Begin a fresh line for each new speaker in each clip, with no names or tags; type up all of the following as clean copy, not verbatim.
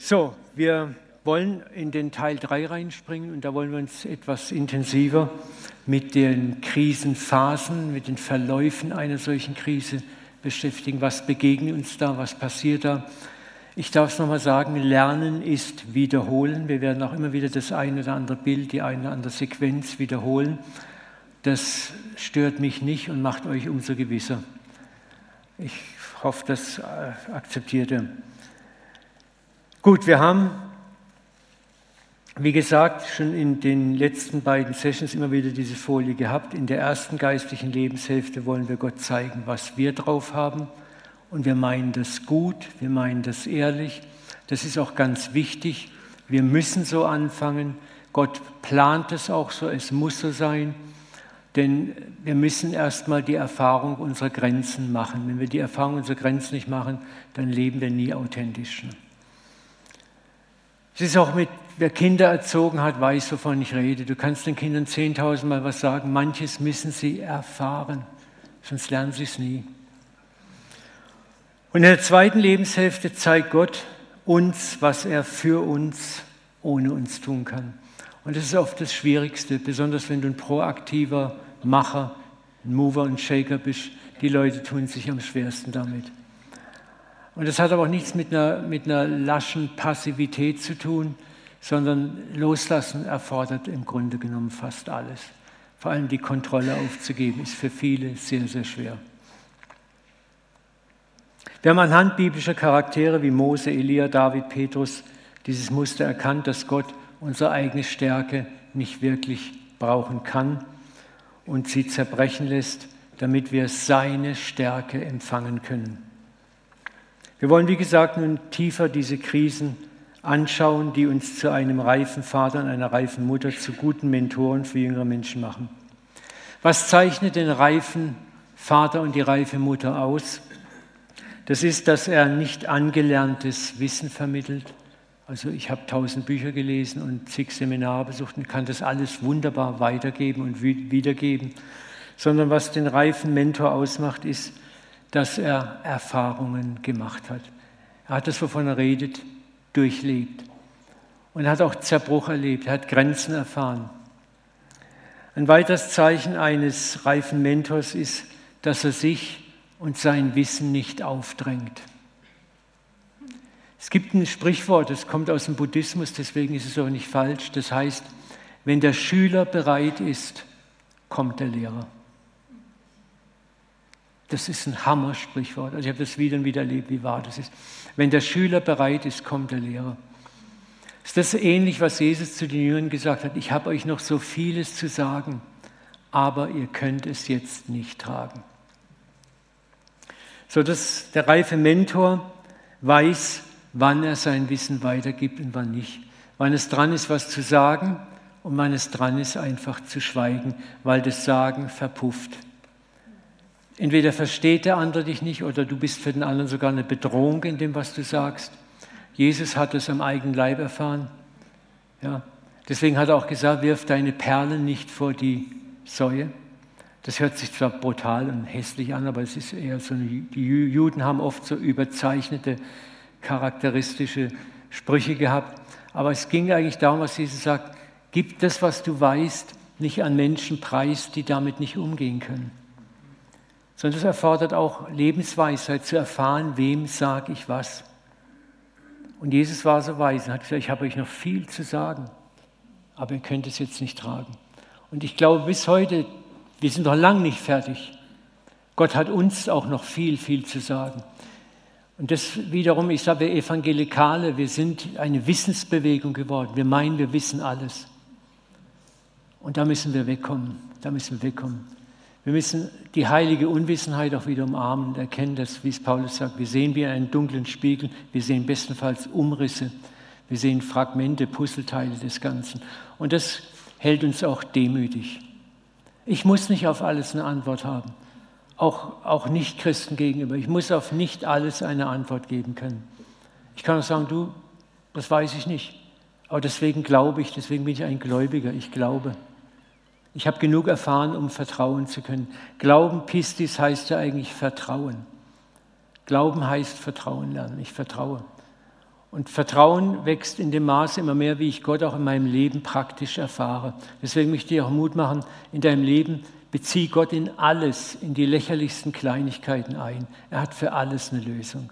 So, wir wollen in den Teil 3 reinspringen und da wollen wir uns etwas intensiver mit den Krisenphasen, mit den Verläufen einer solchen Krise beschäftigen. Was begegnet uns da, was passiert da? Ich darf es nochmal sagen, Lernen ist Wiederholen. Wir werden auch immer wieder das eine oder andere Bild, die eine oder andere Sequenz wiederholen. Das stört mich nicht und macht euch umso gewisser. Ich hoffe, das akzeptiert ihr. Gut, wir haben, wie gesagt, schon in den letzten beiden Sessions immer wieder diese Folie gehabt. In der ersten geistlichen Lebenshälfte wollen wir Gott zeigen, was wir drauf haben. Und wir meinen das gut, wir meinen das ehrlich. Das ist auch ganz wichtig. Wir müssen so anfangen. Gott plant es auch so, es muss so sein. Denn wir müssen erstmal die Erfahrung unserer Grenzen machen. Wenn wir die Erfahrung unserer Grenzen nicht machen, dann leben wir nie authentisch. Es ist auch wer Kinder erzogen hat, weiß, wovon ich rede. Du kannst den Kindern 10.000 Mal was sagen. Manches müssen sie erfahren, sonst lernen sie es nie. Und in der zweiten Lebenshälfte zeigt Gott uns, was er für uns, ohne uns tun kann. Und das ist oft das Schwierigste, besonders wenn du ein proaktiver Macher, ein Mover und Shaker bist. Die Leute tun sich am schwersten damit. Und das hat aber auch nichts mit einer laschen Passivität zu tun, sondern Loslassen erfordert im Grunde genommen fast alles. Vor allem die Kontrolle aufzugeben, ist für viele sehr, sehr schwer. Wir haben anhand biblischer Charaktere wie Mose, Elia, David, Petrus dieses Muster erkannt, dass Gott unsere eigene Stärke nicht wirklich brauchen kann und sie zerbrechen lässt, damit wir seine Stärke empfangen können. Wir wollen, wie gesagt, nun tiefer diese Krisen anschauen, die uns zu einem reifen Vater und einer reifen Mutter, zu guten Mentoren für jüngere Menschen machen. Was zeichnet den reifen Vater und die reife Mutter aus? Das ist, dass er nicht angelerntes Wissen vermittelt. Also ich habe 1000 Bücher gelesen und zig Seminare besucht und kann das alles wunderbar weitergeben und wiedergeben. Sondern was den reifen Mentor ausmacht, ist, dass er Erfahrungen gemacht hat. Er hat das, wovon er redet, durchlebt. Und er hat auch Zerbruch erlebt, er hat Grenzen erfahren. Ein weiteres Zeichen eines reifen Mentors ist, dass er sich und sein Wissen nicht aufdrängt. Es gibt ein Sprichwort, das kommt aus dem Buddhismus, deswegen ist es auch nicht falsch. Das heißt, wenn der Schüler bereit ist, kommt der Lehrer. Das ist ein Hammer-Sprichwort. Also ich habe das wieder und wieder erlebt, wie wahr das ist. Wenn der Schüler bereit ist, kommt der Lehrer. Ist das ähnlich, was Jesus zu den Jüngern gesagt hat? Ich habe euch noch so vieles zu sagen, aber ihr könnt es jetzt nicht tragen. So, dass der reife Mentor weiß, wann er sein Wissen weitergibt und wann nicht. Wann es dran ist, was zu sagen und wann es dran ist, einfach zu schweigen, weil das Sagen verpufft. Entweder versteht der andere dich nicht oder du bist für den anderen sogar eine Bedrohung in dem, was du sagst. Jesus hat es am eigenen Leib erfahren. Ja. Deswegen hat er auch gesagt, wirf deine Perlen nicht vor die Säue. Das hört sich zwar brutal und hässlich an, aber es ist eher so, die Juden haben oft so überzeichnete, charakteristische Sprüche gehabt. Aber es ging eigentlich darum, was Jesus sagt, gib das, was du weißt, nicht an Menschen preis, die damit nicht umgehen können. Sondern das erfordert auch Lebensweisheit, zu erfahren, wem sage ich was. Und Jesus war so weise und hat gesagt, ich habe euch noch viel zu sagen, aber ihr könnt es jetzt nicht tragen. Und ich glaube bis heute, wir sind noch lange nicht fertig. Gott hat uns auch noch viel, viel zu sagen. Und das wiederum, ich sage, wir Evangelikale, wir sind eine Wissensbewegung geworden. Wir meinen, wir wissen alles. Und da müssen wir wegkommen. Wir müssen die heilige Unwissenheit auch wieder umarmen und erkennen, dass, wie es Paulus sagt, wir sehen wie einen dunklen Spiegel, wir sehen bestenfalls Umrisse, wir sehen Fragmente, Puzzleteile des Ganzen. Und das hält uns auch demütig. Ich muss nicht auf alles eine Antwort haben, auch Nicht-Christen gegenüber. Ich muss auf nicht alles eine Antwort geben können. Ich kann auch sagen, du, das weiß ich nicht, aber deswegen glaube ich, deswegen bin ich ein Gläubiger, ich glaube. Ich habe genug erfahren, um vertrauen zu können. Glauben, Pistis, heißt ja eigentlich Vertrauen. Glauben heißt Vertrauen lernen. Ich vertraue. Und Vertrauen wächst in dem Maße immer mehr, wie ich Gott auch in meinem Leben praktisch erfahre. Deswegen möchte ich dir auch Mut machen, in deinem Leben bezieh Gott in alles, in die lächerlichsten Kleinigkeiten ein. Er hat für alles eine Lösung.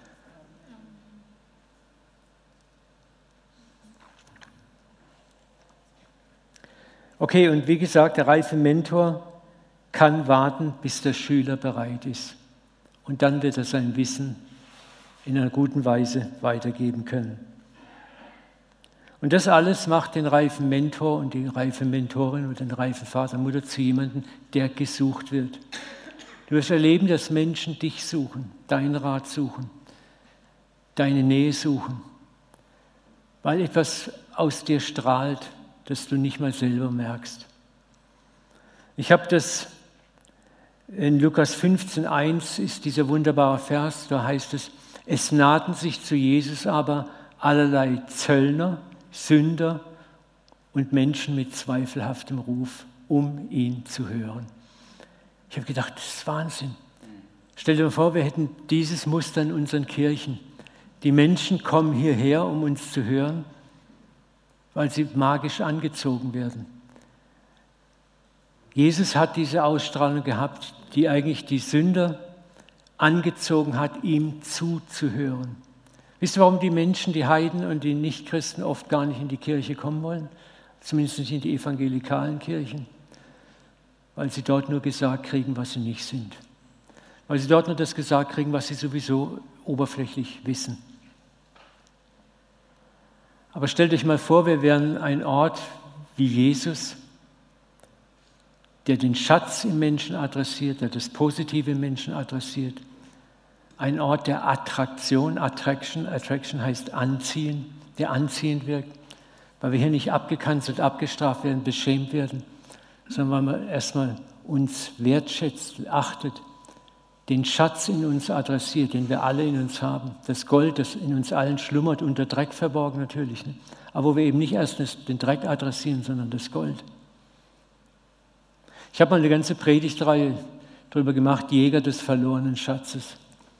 Okay, und wie gesagt, der reife Mentor kann warten, bis der Schüler bereit ist. Und dann wird er sein Wissen in einer guten Weise weitergeben können. Und das alles macht den reifen Mentor und die reife Mentorin und den reifen Vater, Mutter zu jemandem, der gesucht wird. Du wirst erleben, dass Menschen dich suchen, deinen Rat suchen, deine Nähe suchen, weil etwas aus dir strahlt, das du nicht mal selber merkst. Ich habe das in Lukas 15,1 ist dieser wunderbare Vers, da heißt es nahten sich zu Jesus aber allerlei Zöllner, Sünder und Menschen mit zweifelhaftem Ruf, um ihn zu hören. Ich habe gedacht, das ist Wahnsinn. Stell dir vor, wir hätten dieses Muster in unseren Kirchen. Die Menschen kommen hierher, um uns zu hören, weil sie magisch angezogen werden. Jesus hat diese Ausstrahlung gehabt, die eigentlich die Sünder angezogen hat, ihm zuzuhören. Wisst ihr, warum die Menschen, die Heiden und die Nichtchristen oft gar nicht in die Kirche kommen wollen? Zumindest nicht in die evangelikalen Kirchen. Weil sie dort nur gesagt kriegen, was sie nicht sind. Weil sie dort nur das gesagt kriegen, was sie sowieso oberflächlich wissen. Aber stellt euch mal vor, wir wären ein Ort wie Jesus, der den Schatz im Menschen adressiert, der das Positive im Menschen adressiert. Ein Ort der Attraktion, Attraction heißt anziehen, der anziehend wirkt, weil wir hier nicht abgekanzelt, abgestraft werden, beschämt werden, sondern weil man erstmal uns wertschätzt, achtet, den Schatz in uns adressiert, den wir alle in uns haben. Das Gold, das in uns allen schlummert, unter Dreck verborgen natürlich. Ne? Aber wo wir eben nicht erst den Dreck adressieren, sondern das Gold. Ich habe mal eine ganze Predigtreihe darüber gemacht, Jäger des verlorenen Schatzes.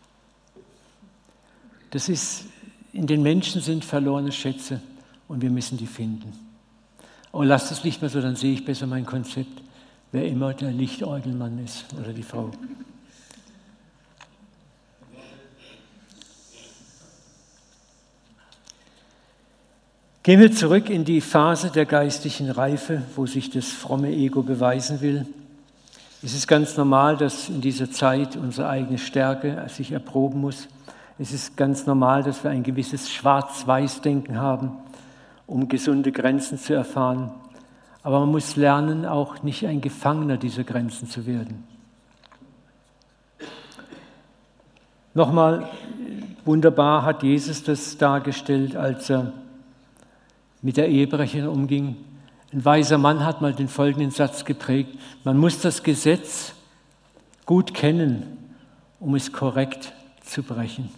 Das ist, in den Menschen sind verlorene Schätze und wir müssen die finden. Oh, lasst das Licht mal so, dann sehe ich besser mein Konzept, wer immer der Lichtorgelmann ist oder die Frau. Gehen wir zurück in die Phase der geistlichen Reife, wo sich das fromme Ego beweisen will. Es ist ganz normal, dass in dieser Zeit unsere eigene Stärke sich erproben muss. Es ist ganz normal, dass wir ein gewisses Schwarz-Weiß-Denken haben, um gesunde Grenzen zu erfahren. Aber man muss lernen, auch nicht ein Gefangener dieser Grenzen zu werden. Nochmal, wunderbar hat Jesus das dargestellt, als er mit der Ehebrecherin umging. Ein weiser Mann hat mal den folgenden Satz geprägt: Man muss das Gesetz gut kennen, um es korrekt zu brechen.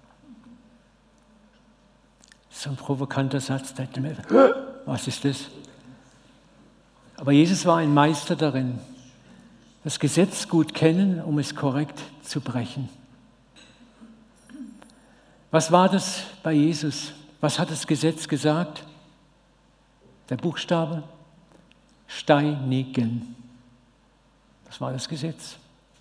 So ein provokanter Satz. Was ist das? Aber Jesus war ein Meister darin, das Gesetz gut kennen, um es korrekt zu brechen. Was war das bei Jesus? Was hat das Gesetz gesagt? Der Buchstabe? Steinigen. Das war das Gesetz.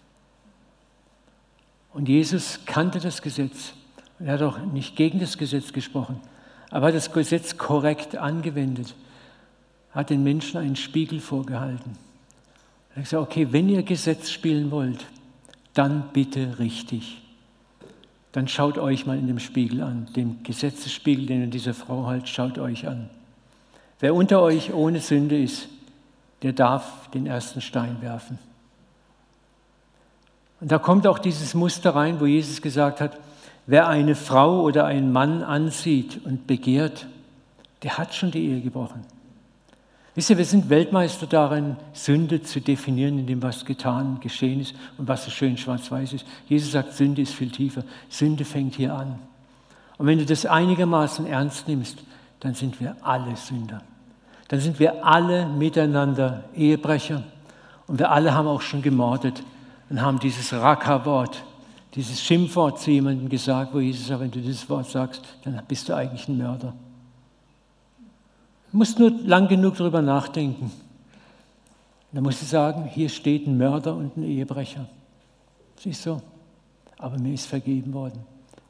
Und Jesus kannte das Gesetz. Er hat auch nicht gegen das Gesetz gesprochen, aber hat das Gesetz korrekt angewendet. Hat den Menschen einen Spiegel vorgehalten. Er hat gesagt, okay, wenn ihr Gesetz spielen wollt, dann bitte richtig. Dann schaut euch mal in dem Spiegel an, dem Gesetzesspiegel, den ihr dieser Frau hält, schaut euch an. Wer unter euch ohne Sünde ist, der darf den ersten Stein werfen. Und da kommt auch dieses Muster rein, wo Jesus gesagt hat, wer eine Frau oder einen Mann ansieht und begehrt, der hat schon die Ehe gebrochen. Wisst ihr, wir sind Weltmeister darin, Sünde zu definieren, in dem was getan, geschehen ist und was so schön schwarz-weiß ist. Jesus sagt, Sünde ist viel tiefer. Sünde fängt hier an. Und wenn du das einigermaßen ernst nimmst, dann sind wir alle Sünder. Dann sind wir alle miteinander Ehebrecher und wir alle haben auch schon gemordet und haben dieses Raka-Wort, dieses Schimpfwort zu jemandem gesagt, wo Jesus sagt, wenn du dieses Wort sagst, dann bist du eigentlich ein Mörder. Du musst nur lang genug darüber nachdenken. Dann musst du sagen, hier steht ein Mörder und ein Ehebrecher. Siehst du? Aber mir ist vergeben worden.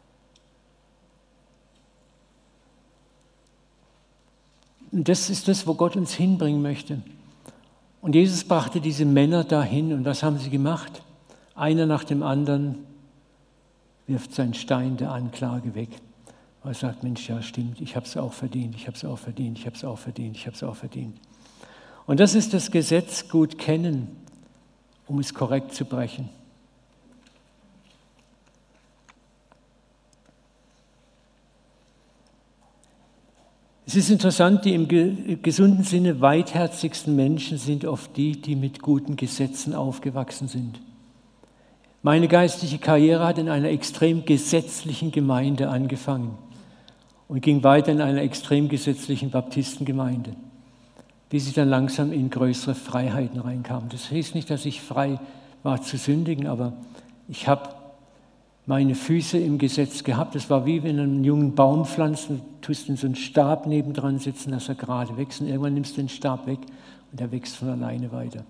Und das ist das, wo Gott uns hinbringen möchte. Und Jesus brachte diese Männer dahin. Und was haben sie gemacht? Einer nach dem anderen wirft seinen Stein der Anklage weg. Er sagt, Mensch, ja stimmt, ich habe es auch verdient, ich habe es auch verdient, ich habe es auch verdient, ich habe es auch verdient. Und das ist das Gesetz gut kennen, um es korrekt zu brechen. Es ist interessant, die im gesunden Sinne weitherzigsten Menschen sind oft die, die mit guten Gesetzen aufgewachsen sind. Meine geistliche Karriere hat in einer extrem gesetzlichen Gemeinde angefangen und ging weiter in einer extrem gesetzlichen Baptistengemeinde, bis ich dann langsam in größere Freiheiten reinkam. Das hieß nicht, dass ich frei war zu sündigen, aber ich habe meine Füße im Gesetz gehabt. Das war wie wenn du einen jungen Baum pflanzt und tust in so einen Stab nebendran sitzen, dass er gerade wächst. Und irgendwann nimmst du den Stab weg und er wächst von alleine weiter.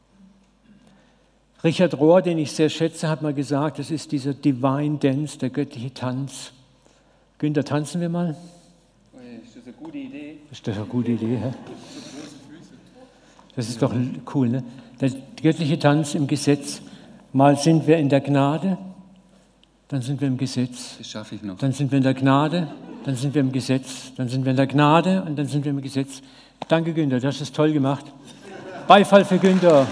Richard Rohr, den ich sehr schätze, hat mal gesagt, das ist dieser Divine Dance, der göttliche Tanz. Günther, tanzen wir mal?
Ist das eine gute Idee?
Ist das eine gute Idee, hä? Das ist doch cool, ne? Der göttliche Tanz im Gesetz. Mal sind wir in der Gnade, dann sind wir im Gesetz.
Das schaffe ich noch.
Dann sind wir in der Gnade, dann sind wir im Gesetz. Dann sind wir in der Gnade und dann sind wir im Gesetz. Danke, Günther, du hast es toll gemacht. Beifall für Günther.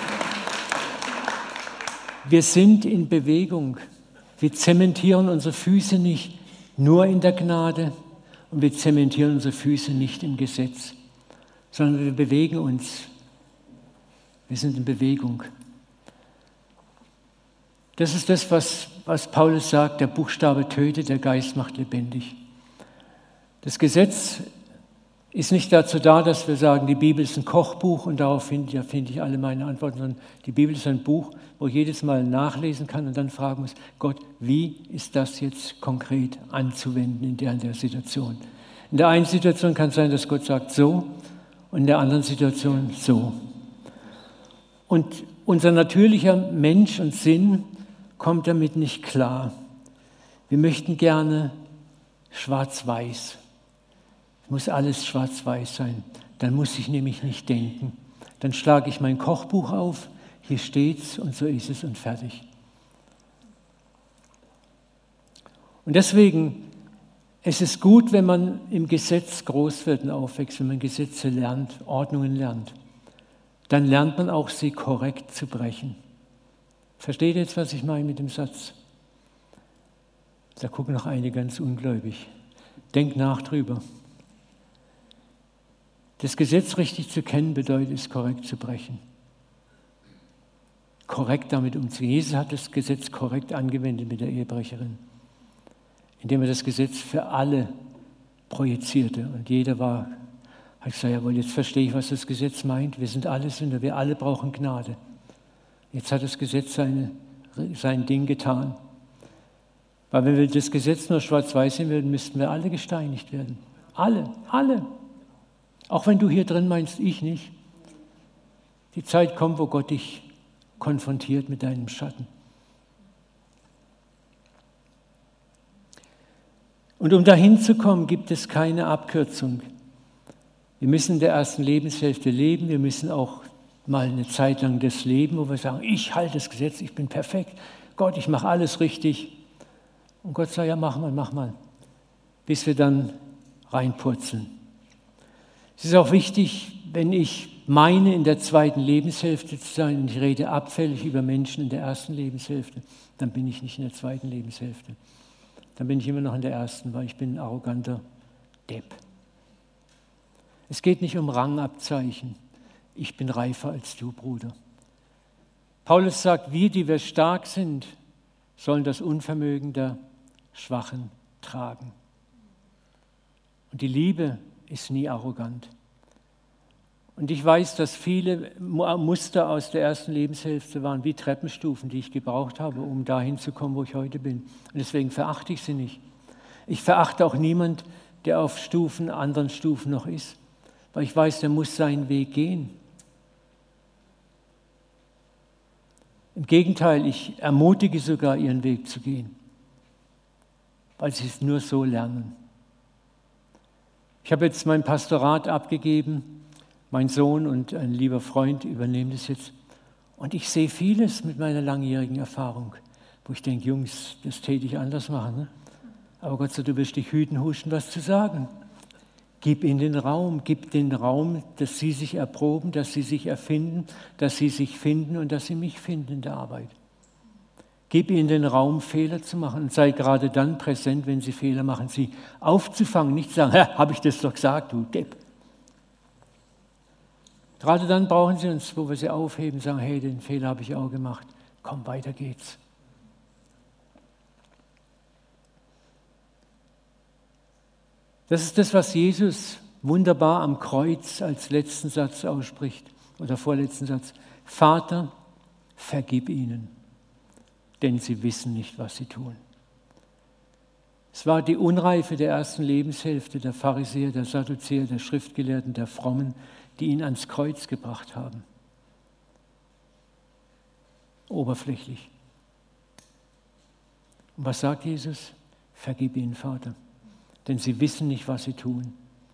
Wir sind in Bewegung. Wir zementieren unsere Füße nicht nur in der Gnade und wir zementieren unsere Füße nicht im Gesetz, sondern wir bewegen uns. Wir sind in Bewegung. Das ist das, was Paulus sagt, der Buchstabe tötet, der Geist macht lebendig. Das Gesetz ist nicht dazu da, dass wir sagen, die Bibel ist ein Kochbuch und darauf finde ich alle meine Antworten, sondern die Bibel ist ein Buch, wo ich jedes Mal nachlesen kann und dann fragen muss, Gott, wie ist das jetzt konkret anzuwenden in der Situation? In der einen Situation kann es sein, dass Gott sagt so und in der anderen Situation so. Und unser natürlicher Mensch und Sinn kommt damit nicht klar. Wir möchten gerne schwarz-weiß. Es muss alles schwarz-weiß sein. Dann muss ich nämlich nicht denken. Dann schlage ich mein Kochbuch auf, hier steht's und so ist es und fertig. Und deswegen ist es gut, wenn man im Gesetz groß wird und aufwächst, wenn man Gesetze lernt, Ordnungen lernt. Dann lernt man auch, sie korrekt zu brechen. Versteht ihr jetzt, was ich meine mit dem Satz? Da gucken noch einige ganz ungläubig. Denkt nach drüber. Das Gesetz richtig zu kennen bedeutet es, korrekt zu brechen. Korrekt damit umzugehen. Jesus hat das Gesetz korrekt angewendet mit der Ehebrecherin, indem er das Gesetz für alle projizierte. Und jeder hat gesagt, jawohl, jetzt verstehe ich, was das Gesetz meint. Wir sind alle Sünder, wir alle brauchen Gnade. Jetzt hat das Gesetz sein Ding getan. Weil wenn wir das Gesetz nur schwarz-weiß sehen würden, müssten wir alle gesteinigt werden. Alle. Auch wenn du hier drin meinst, ich nicht. Die Zeit kommt, wo Gott dich konfrontiert mit deinem Schatten. Und um dahin zu kommen, gibt es keine Abkürzung. Wir müssen in der ersten Lebenshälfte leben, wir müssen auch mal eine Zeit lang das leben, wo wir sagen, ich halte das Gesetz, ich bin perfekt, Gott, ich mache alles richtig. Und Gott sagt, ja, mach mal, bis wir dann reinpurzeln. Es ist auch wichtig, wenn ich meine, in der zweiten Lebenshälfte zu sein, und ich rede abfällig über Menschen in der ersten Lebenshälfte, dann bin ich nicht in der zweiten Lebenshälfte. Dann bin ich immer noch in der ersten, weil ich bin ein arroganter Depp. Es geht nicht um Rangabzeichen. Ich bin reifer als du, Bruder. Paulus sagt, wir, die wir stark sind, sollen das Unvermögen der Schwachen tragen. Und die Liebe ist nie arrogant. Und ich weiß, dass viele Muster aus der ersten Lebenshälfte waren wie Treppenstufen, die ich gebraucht habe, um dahin zu kommen, wo ich heute bin. Und deswegen verachte ich sie nicht. Ich verachte auch niemand, der auf anderen Stufen noch ist, weil ich weiß, der muss seinen Weg gehen. Im Gegenteil, ich ermutige sogar, ihren Weg zu gehen, weil sie es nur so lernen. Ich habe jetzt mein Pastorat abgegeben, mein Sohn und ein lieber Freund übernehmen das jetzt. Und ich sehe vieles mit meiner langjährigen Erfahrung, wo ich denke, Jungs, das täte ich anders machen. Ne? Aber Gott sagt, du wirst dich hüten, huschen, was zu sagen. Gib ihnen den Raum, dass sie sich erproben, dass sie sich erfinden, dass sie sich finden und dass sie mich finden in der Arbeit. Gib ihnen den Raum, Fehler zu machen und sei gerade dann präsent, wenn sie Fehler machen, sie aufzufangen, nicht zu sagen, habe ich das doch gesagt, du Depp. Gerade dann brauchen sie uns, wo wir sie aufheben, sagen, hey, den Fehler habe ich auch gemacht. Komm, weiter geht's. Das ist das, was Jesus wunderbar am Kreuz als letzten Satz ausspricht oder vorletzten Satz. Vater, vergib ihnen, denn sie wissen nicht, was sie tun. Es war die Unreife der ersten Lebenshälfte der Pharisäer, der Sadduzäer, der Schriftgelehrten, der Frommen, die ihn ans Kreuz gebracht haben. Oberflächlich. Und was sagt Jesus? Vergib ihnen, Vater, denn sie wissen nicht, was sie tun.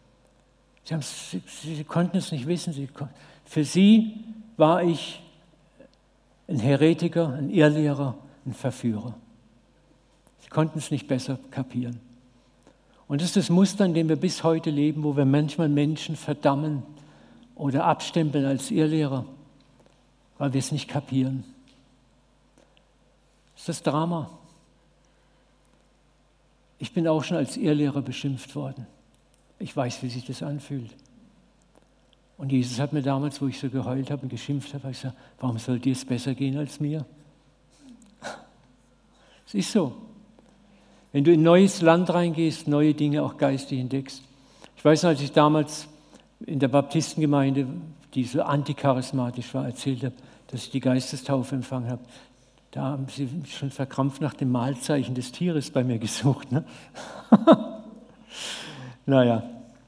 Sie konnten es nicht wissen. Für sie war ich ein Heretiker, ein Irrlehrer, ein Verführer. Sie konnten es nicht besser kapieren. Und das ist das Muster, in dem wir bis heute leben, wo wir manchmal Menschen verdammen oder abstempeln als Irrlehrer, weil wir es nicht kapieren. Das ist das Drama. Ich bin auch schon als Irrlehrer beschimpft worden. Ich weiß, wie sich das anfühlt. Und Jesus hat mir damals, wo ich so geheult habe und geschimpft habe, gesagt, warum soll dir es besser gehen als mir? Es ist so. Wenn du in ein neues Land reingehst, neue Dinge auch geistig entdeckst. Ich weiß noch, als ich damals in der Baptistengemeinde, die so anticharismatisch war, erzählt habe, dass ich die Geistestaufe empfangen habe. Da haben sie schon verkrampft nach dem Mahlzeichen des Tieres bei mir gesucht. Ne? Naja.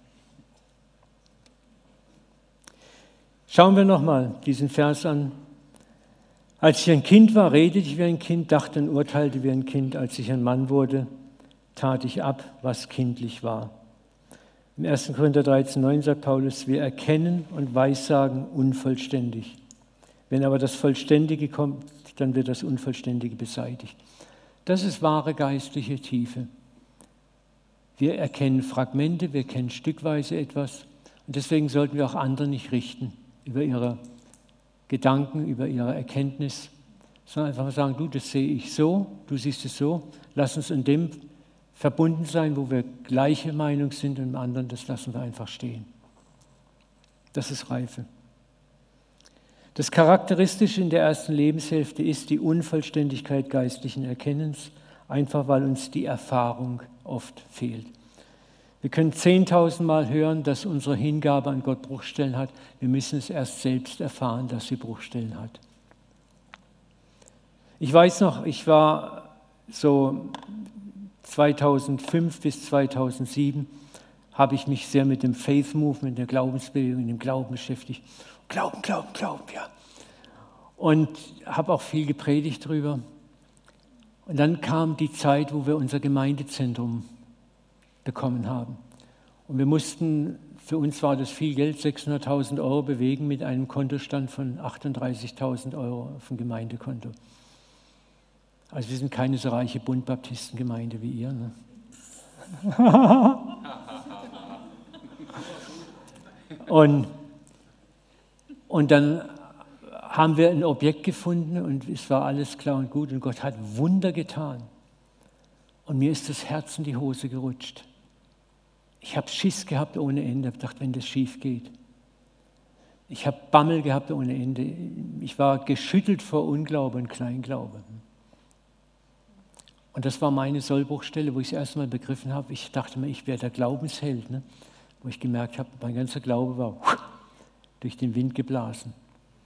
Schauen wir nochmal diesen Vers an. Als ich ein Kind war, redete ich wie ein Kind, dachte und urteilte wie ein Kind. Als ich ein Mann wurde, tat ich ab, was kindlich war. Im 1. Korinther 13,9 sagt Paulus, wir erkennen und weissagen unvollständig. Wenn aber das Vollständige kommt, dann wird das Unvollständige beseitigt. Das ist wahre geistliche Tiefe. Wir erkennen Fragmente, wir kennen stückweise etwas und deswegen sollten wir auch andere nicht richten über ihre Gedanken, über ihre Erkenntnis, sondern einfach mal sagen, du, das sehe ich so, du siehst es so, lass uns in dem verbunden sein, wo wir gleiche Meinung sind und im anderen, das lassen wir einfach stehen. Das ist Reife. Das Charakteristische in der ersten Lebenshälfte ist die Unvollständigkeit geistlichen Erkennens, einfach weil uns die Erfahrung oft fehlt. Wir können 10.000 Mal hören, dass unsere Hingabe an Gott Bruchstellen hat. Wir müssen es erst selbst erfahren, dass sie Bruchstellen hat. Ich weiß noch, ich war so 2005 bis 2007, habe ich mich sehr mit dem Faith Movement, der Glaubensbewegung, dem Glauben beschäftigt. Glauben, ja. Und habe auch viel gepredigt drüber. Und dann kam die Zeit, wo wir unser Gemeindezentrum bekommen haben. Und wir mussten, für uns war das viel Geld, 600.000 Euro bewegen mit einem Kontostand von 38.000 Euro auf dem Gemeindekonto. Also wir sind keine so reiche Bundbaptistengemeinde wie ihr. Ne? Und dann haben wir ein Objekt gefunden und es war alles klar und gut und Gott hat Wunder getan. Und mir ist das Herz in die Hose gerutscht. Ich habe Schiss gehabt ohne Ende, habe gedacht, wenn das schief geht. Ich habe Bammel gehabt ohne Ende. Ich war geschüttelt vor Unglaube und Kleinglaube. Und das war meine Sollbruchstelle, wo ich es erst mal begriffen habe. Ich dachte mir, ich wäre der Glaubensheld, ne? Wo ich gemerkt habe, mein ganzer Glaube war durch den Wind geblasen.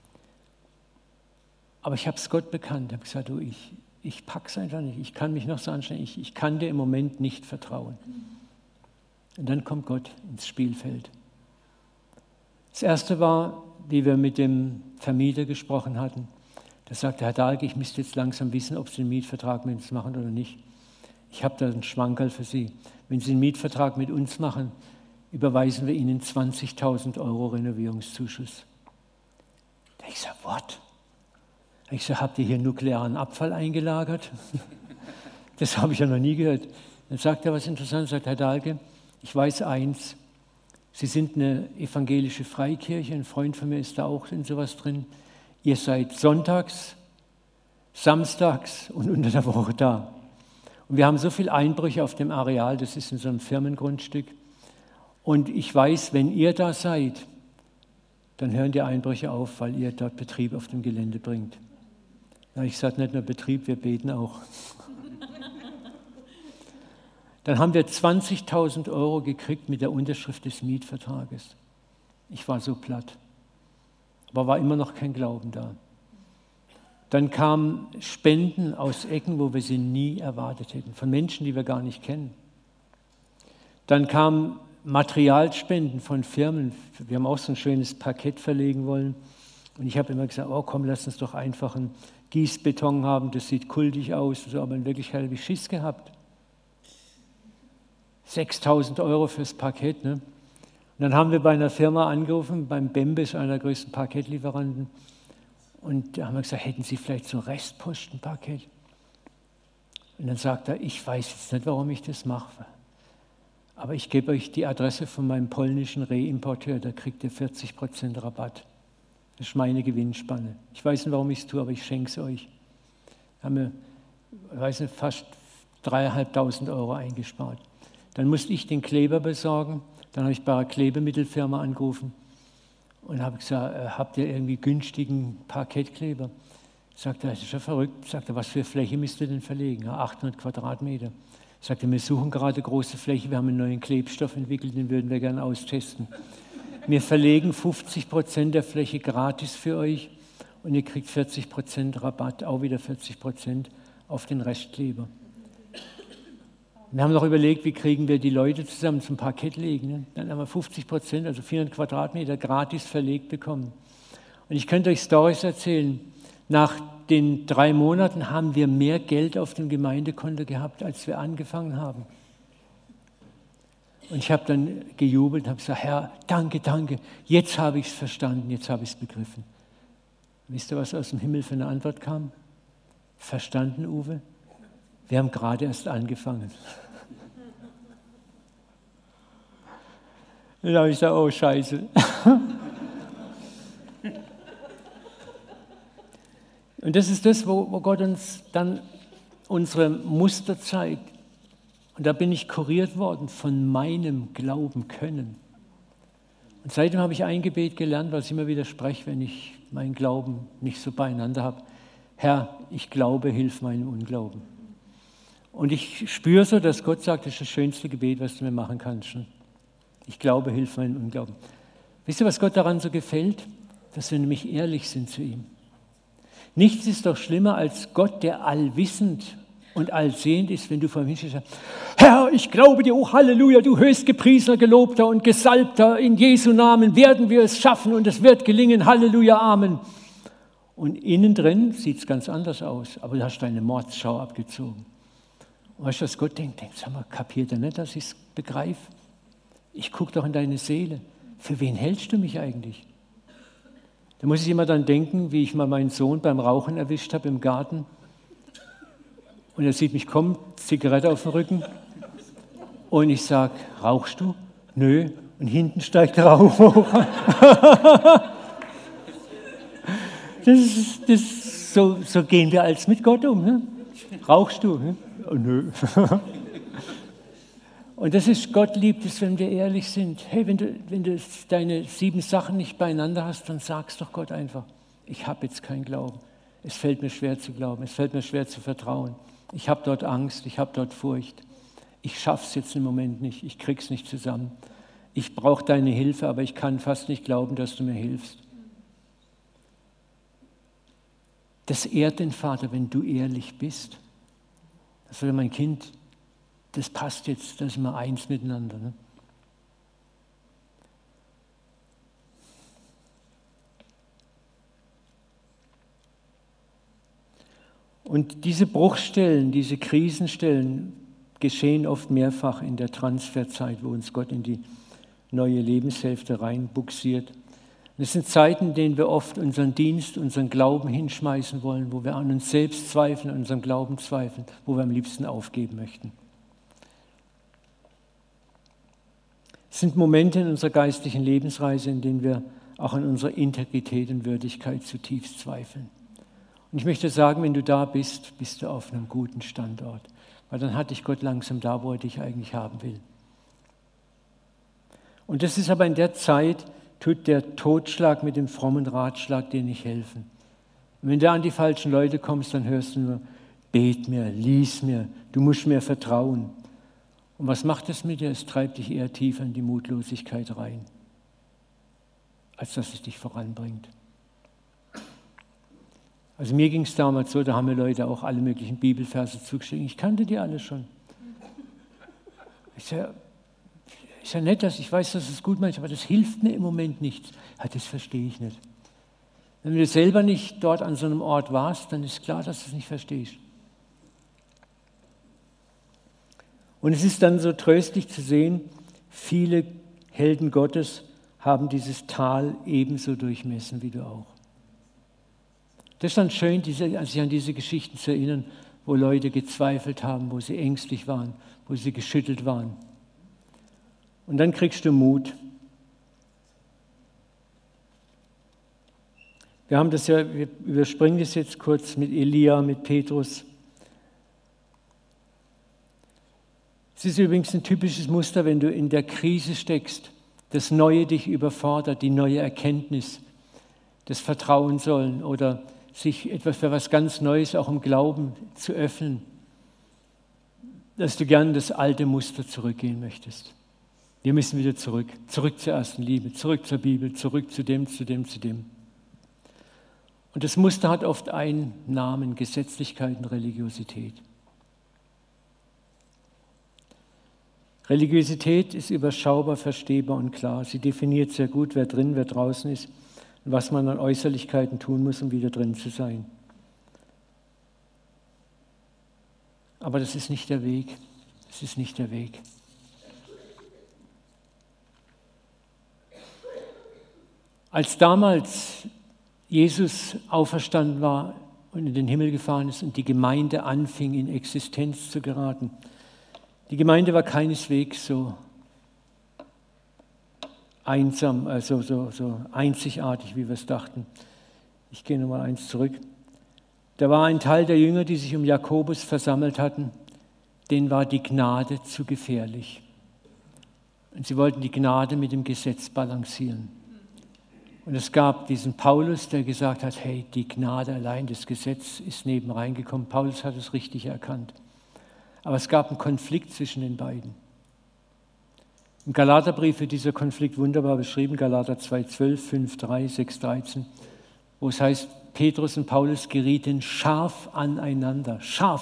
Aber ich habe es Gott bekannt, habe gesagt, du, ich pack's einfach nicht, ich kann mich noch so anstrengen, ich kann dir im Moment nicht vertrauen. Und dann kommt Gott ins Spielfeld. Das erste war, wie wir mit dem Vermieter gesprochen hatten. Da sagte Herr Dahlke, ich müsste jetzt langsam wissen, ob Sie einen Mietvertrag mit uns machen oder nicht. Ich habe da einen Schmankerl für Sie. Wenn Sie einen Mietvertrag mit uns machen, überweisen wir Ihnen 20.000 € Renovierungszuschuss. Da habe ich gesagt, what? Ich sage, habt ihr hier nuklearen Abfall eingelagert? Das habe ich ja noch nie gehört. Dann sagt er was Interessantes, sagt Herr Dahlke, ich weiß eins, Sie sind eine evangelische Freikirche, ein Freund von mir ist da auch in sowas drin. Ihr seid sonntags, samstags und unter der Woche da. Und wir haben so viele Einbrüche auf dem Areal, das ist in so einem Firmengrundstück. Und ich weiß, wenn ihr da seid, dann hören die Einbrüche auf, weil ihr dort Betrieb auf dem Gelände bringt. Ja, ich sage nicht nur Betrieb, wir beten auch. Dann haben wir 20.000 € gekriegt mit der Unterschrift des Mietvertrages. Ich war so platt, aber war immer noch kein Glauben da. Dann kamen Spenden aus Ecken, wo wir sie nie erwartet hätten, von Menschen, die wir gar nicht kennen. Dann kamen Materialspenden von Firmen. Wir haben auch so ein schönes Parkett verlegen wollen. Und ich habe immer gesagt, oh komm, lass uns doch einfach einen Gießbeton haben, das sieht kultig aus. So, aber in Wirklichkeit habe ich Schiss gehabt. 6.000 € fürs Parkett. Ne? Und dann haben wir bei einer Firma angerufen, beim Bembes, einer der größten Parkettlieferanten. Und da haben wir gesagt, hätten Sie vielleicht so ein Restpostenparkett? Und dann sagt er, ich weiß jetzt nicht, warum ich das mache. Aber ich gebe euch die Adresse von meinem polnischen Reimporteur, da kriegt ihr 40% Rabatt. Das ist meine Gewinnspanne. Ich weiß nicht, warum ich es tue, aber ich schenke es euch. Da haben wir, ich weiß nicht, fast 3.500 € eingespart. Dann musste ich den Kleber besorgen. Dann habe ich bei einer Klebemittelfirma angerufen und habe gesagt, habt ihr irgendwie günstigen Parkettkleber? Sagt er, das ist ja verrückt. Sagt er, was für Fläche müsst ihr denn verlegen? Ja, 800 Quadratmeter. Sagt er, wir suchen gerade große Fläche, wir haben einen neuen Klebstoff entwickelt, den würden wir gerne austesten. Wir verlegen 50% der Fläche gratis für euch und ihr kriegt 40% Rabatt, auch wieder 40% auf den Restkleber. Wir haben noch überlegt, wie kriegen wir die Leute zusammen zum Parkett legen. Ne? Dann haben wir 50%, also 400 Quadratmeter gratis verlegt bekommen. Und ich könnte euch Storys erzählen. Nach den 3 Monaten haben wir mehr Geld auf dem Gemeindekonto gehabt, als wir angefangen haben. Und ich habe dann gejubelt und habe gesagt, Herr, danke, danke, jetzt habe ich es verstanden, jetzt habe ich es begriffen. Wisst ihr, was aus dem Himmel für eine Antwort kam? Verstanden, Uwe? Wir haben gerade erst angefangen. Dann habe ich gesagt, oh Scheiße. Und das ist das, wo Gott uns dann unsere Muster zeigt. Und da bin ich kuriert worden von meinem Glauben können. Und seitdem habe ich ein Gebet gelernt, was ich immer wieder spreche, wenn ich meinen Glauben nicht so beieinander habe. Herr, ich glaube, hilf meinem Unglauben. Und ich spüre so, dass Gott sagt, das ist das schönste Gebet, was du mir machen kannst. Ich glaube, hilf meinem Unglauben. Wisst ihr, was Gott daran so gefällt? Dass wir nämlich ehrlich sind zu ihm. Nichts ist doch schlimmer als Gott, der allwissend und allsehend ist, wenn du vor ihm hinstehst und sagst, Herr, ich glaube dir, oh Halleluja, du höchstgepriesener, gelobter und gesalbter, in Jesu Namen werden wir es schaffen und es wird gelingen, Halleluja, Amen. Und innen drin sieht es ganz anders aus, aber du hast deine Mordsschau abgezogen. Und weißt du, was Gott denkt? Sag mal, kapiert er nicht, dass ich es begreife? Ich gucke doch in deine Seele. Für wen hältst du mich eigentlich? Da muss ich immer dann denken, wie ich mal meinen Sohn beim Rauchen erwischt habe im Garten. Und er sieht mich kommen, Zigarette auf dem Rücken. Und ich sage, rauchst du? Nö. Und hinten steigt der Rauch hoch. So gehen wir als mit Gott um. Ne? Rauchst du? Ne? Oh, nö. Und das ist, Gott liebt es, wenn wir ehrlich sind. Hey, wenn du deine 7 Sachen nicht beieinander hast, dann sag's doch Gott einfach. Ich habe jetzt keinen Glauben. Es fällt mir schwer zu glauben. Es fällt mir schwer zu vertrauen. Ich habe dort Angst. Ich habe dort Furcht. Ich schaffe es jetzt im Moment nicht. Ich krieg's nicht zusammen. ich brauche deine Hilfe, aber ich kann fast nicht glauben, dass du mir hilfst. Das ehrt den Vater, wenn du ehrlich bist. Das sagt mein Kind, das passt jetzt, das sind wir eins miteinander. Ne? Und diese Bruchstellen, diese Krisenstellen geschehen oft mehrfach in der Transferzeit, wo uns Gott in die neue Lebenshälfte reinbuxiert. Das sind Zeiten, in denen wir oft unseren Dienst, unseren Glauben hinschmeißen wollen, wo wir an uns selbst zweifeln, an unserem Glauben zweifeln, wo wir am liebsten aufgeben möchten. Es sind Momente in unserer geistlichen Lebensreise, in denen wir auch an unserer Integrität und Würdigkeit zutiefst zweifeln. Und ich möchte sagen, wenn du da bist, bist du auf einem guten Standort, weil dann hat dich Gott langsam da, wo er dich eigentlich haben will. Und das ist aber in der Zeit, tut der Totschlag mit dem frommen Ratschlag dir nicht helfen. Und wenn du an die falschen Leute kommst, dann hörst du nur, bet mir, lies mir, du musst mir vertrauen. Und was macht es mit dir? Es treibt dich eher tiefer in die Mutlosigkeit rein, als dass es dich voranbringt. Also mir ging es damals so, da haben mir Leute auch alle möglichen Bibelverse zugeschickt. Ich kannte die alle schon. Ist ja nett, dass ich weiß, dass es gut meint, aber das hilft mir im Moment nichts. Ja, das verstehe ich nicht. Wenn du selber nicht dort an so einem Ort warst, dann ist klar, dass du es nicht verstehst. Und es ist dann so tröstlich zu sehen, viele Helden Gottes haben dieses Tal ebenso durchmessen wie du auch. Das ist dann schön, sich an diese Geschichten zu erinnern, wo Leute gezweifelt haben, wo sie ängstlich waren, wo sie geschüttelt waren. Und dann kriegst du Mut. Wir überspringen das jetzt kurz mit Elia, mit Petrus. Es ist übrigens ein typisches Muster, wenn du in der Krise steckst, das Neue dich überfordert, die neue Erkenntnis, das Vertrauen sollen oder sich für was ganz Neues auch im Glauben zu öffnen, dass du gern das alte Muster zurückgehen möchtest. Wir müssen wieder zurück zur ersten Liebe, zurück zur Bibel, zurück zu dem. Und das Muster hat oft einen Namen, Gesetzlichkeit und Religiosität. Religiosität ist überschaubar, verstehbar und klar. Sie definiert sehr gut, wer drin, wer draußen ist und was man an Äußerlichkeiten tun muss, um wieder drin zu sein. Aber das ist nicht der Weg. Das ist nicht der Weg. Als damals Jesus auferstanden war und in den Himmel gefahren ist und die Gemeinde anfing, in Existenz zu geraten, die Gemeinde war keineswegs so einsam, also so einzigartig, wie wir es dachten. Ich gehe nochmal eins zurück. Da war ein Teil der Jünger, die sich um Jakobus versammelt hatten, denen war die Gnade zu gefährlich. Und sie wollten die Gnade mit dem Gesetz balancieren. Und es gab diesen Paulus, der gesagt hat, hey, die Gnade allein, das Gesetz ist neben reingekommen. Paulus hat es richtig erkannt. Aber es gab einen Konflikt zwischen den beiden. Im Galaterbrief wird dieser Konflikt wunderbar beschrieben, Galater 2,12, 5,3, 6,13, wo es heißt, Petrus und Paulus gerieten scharf aneinander.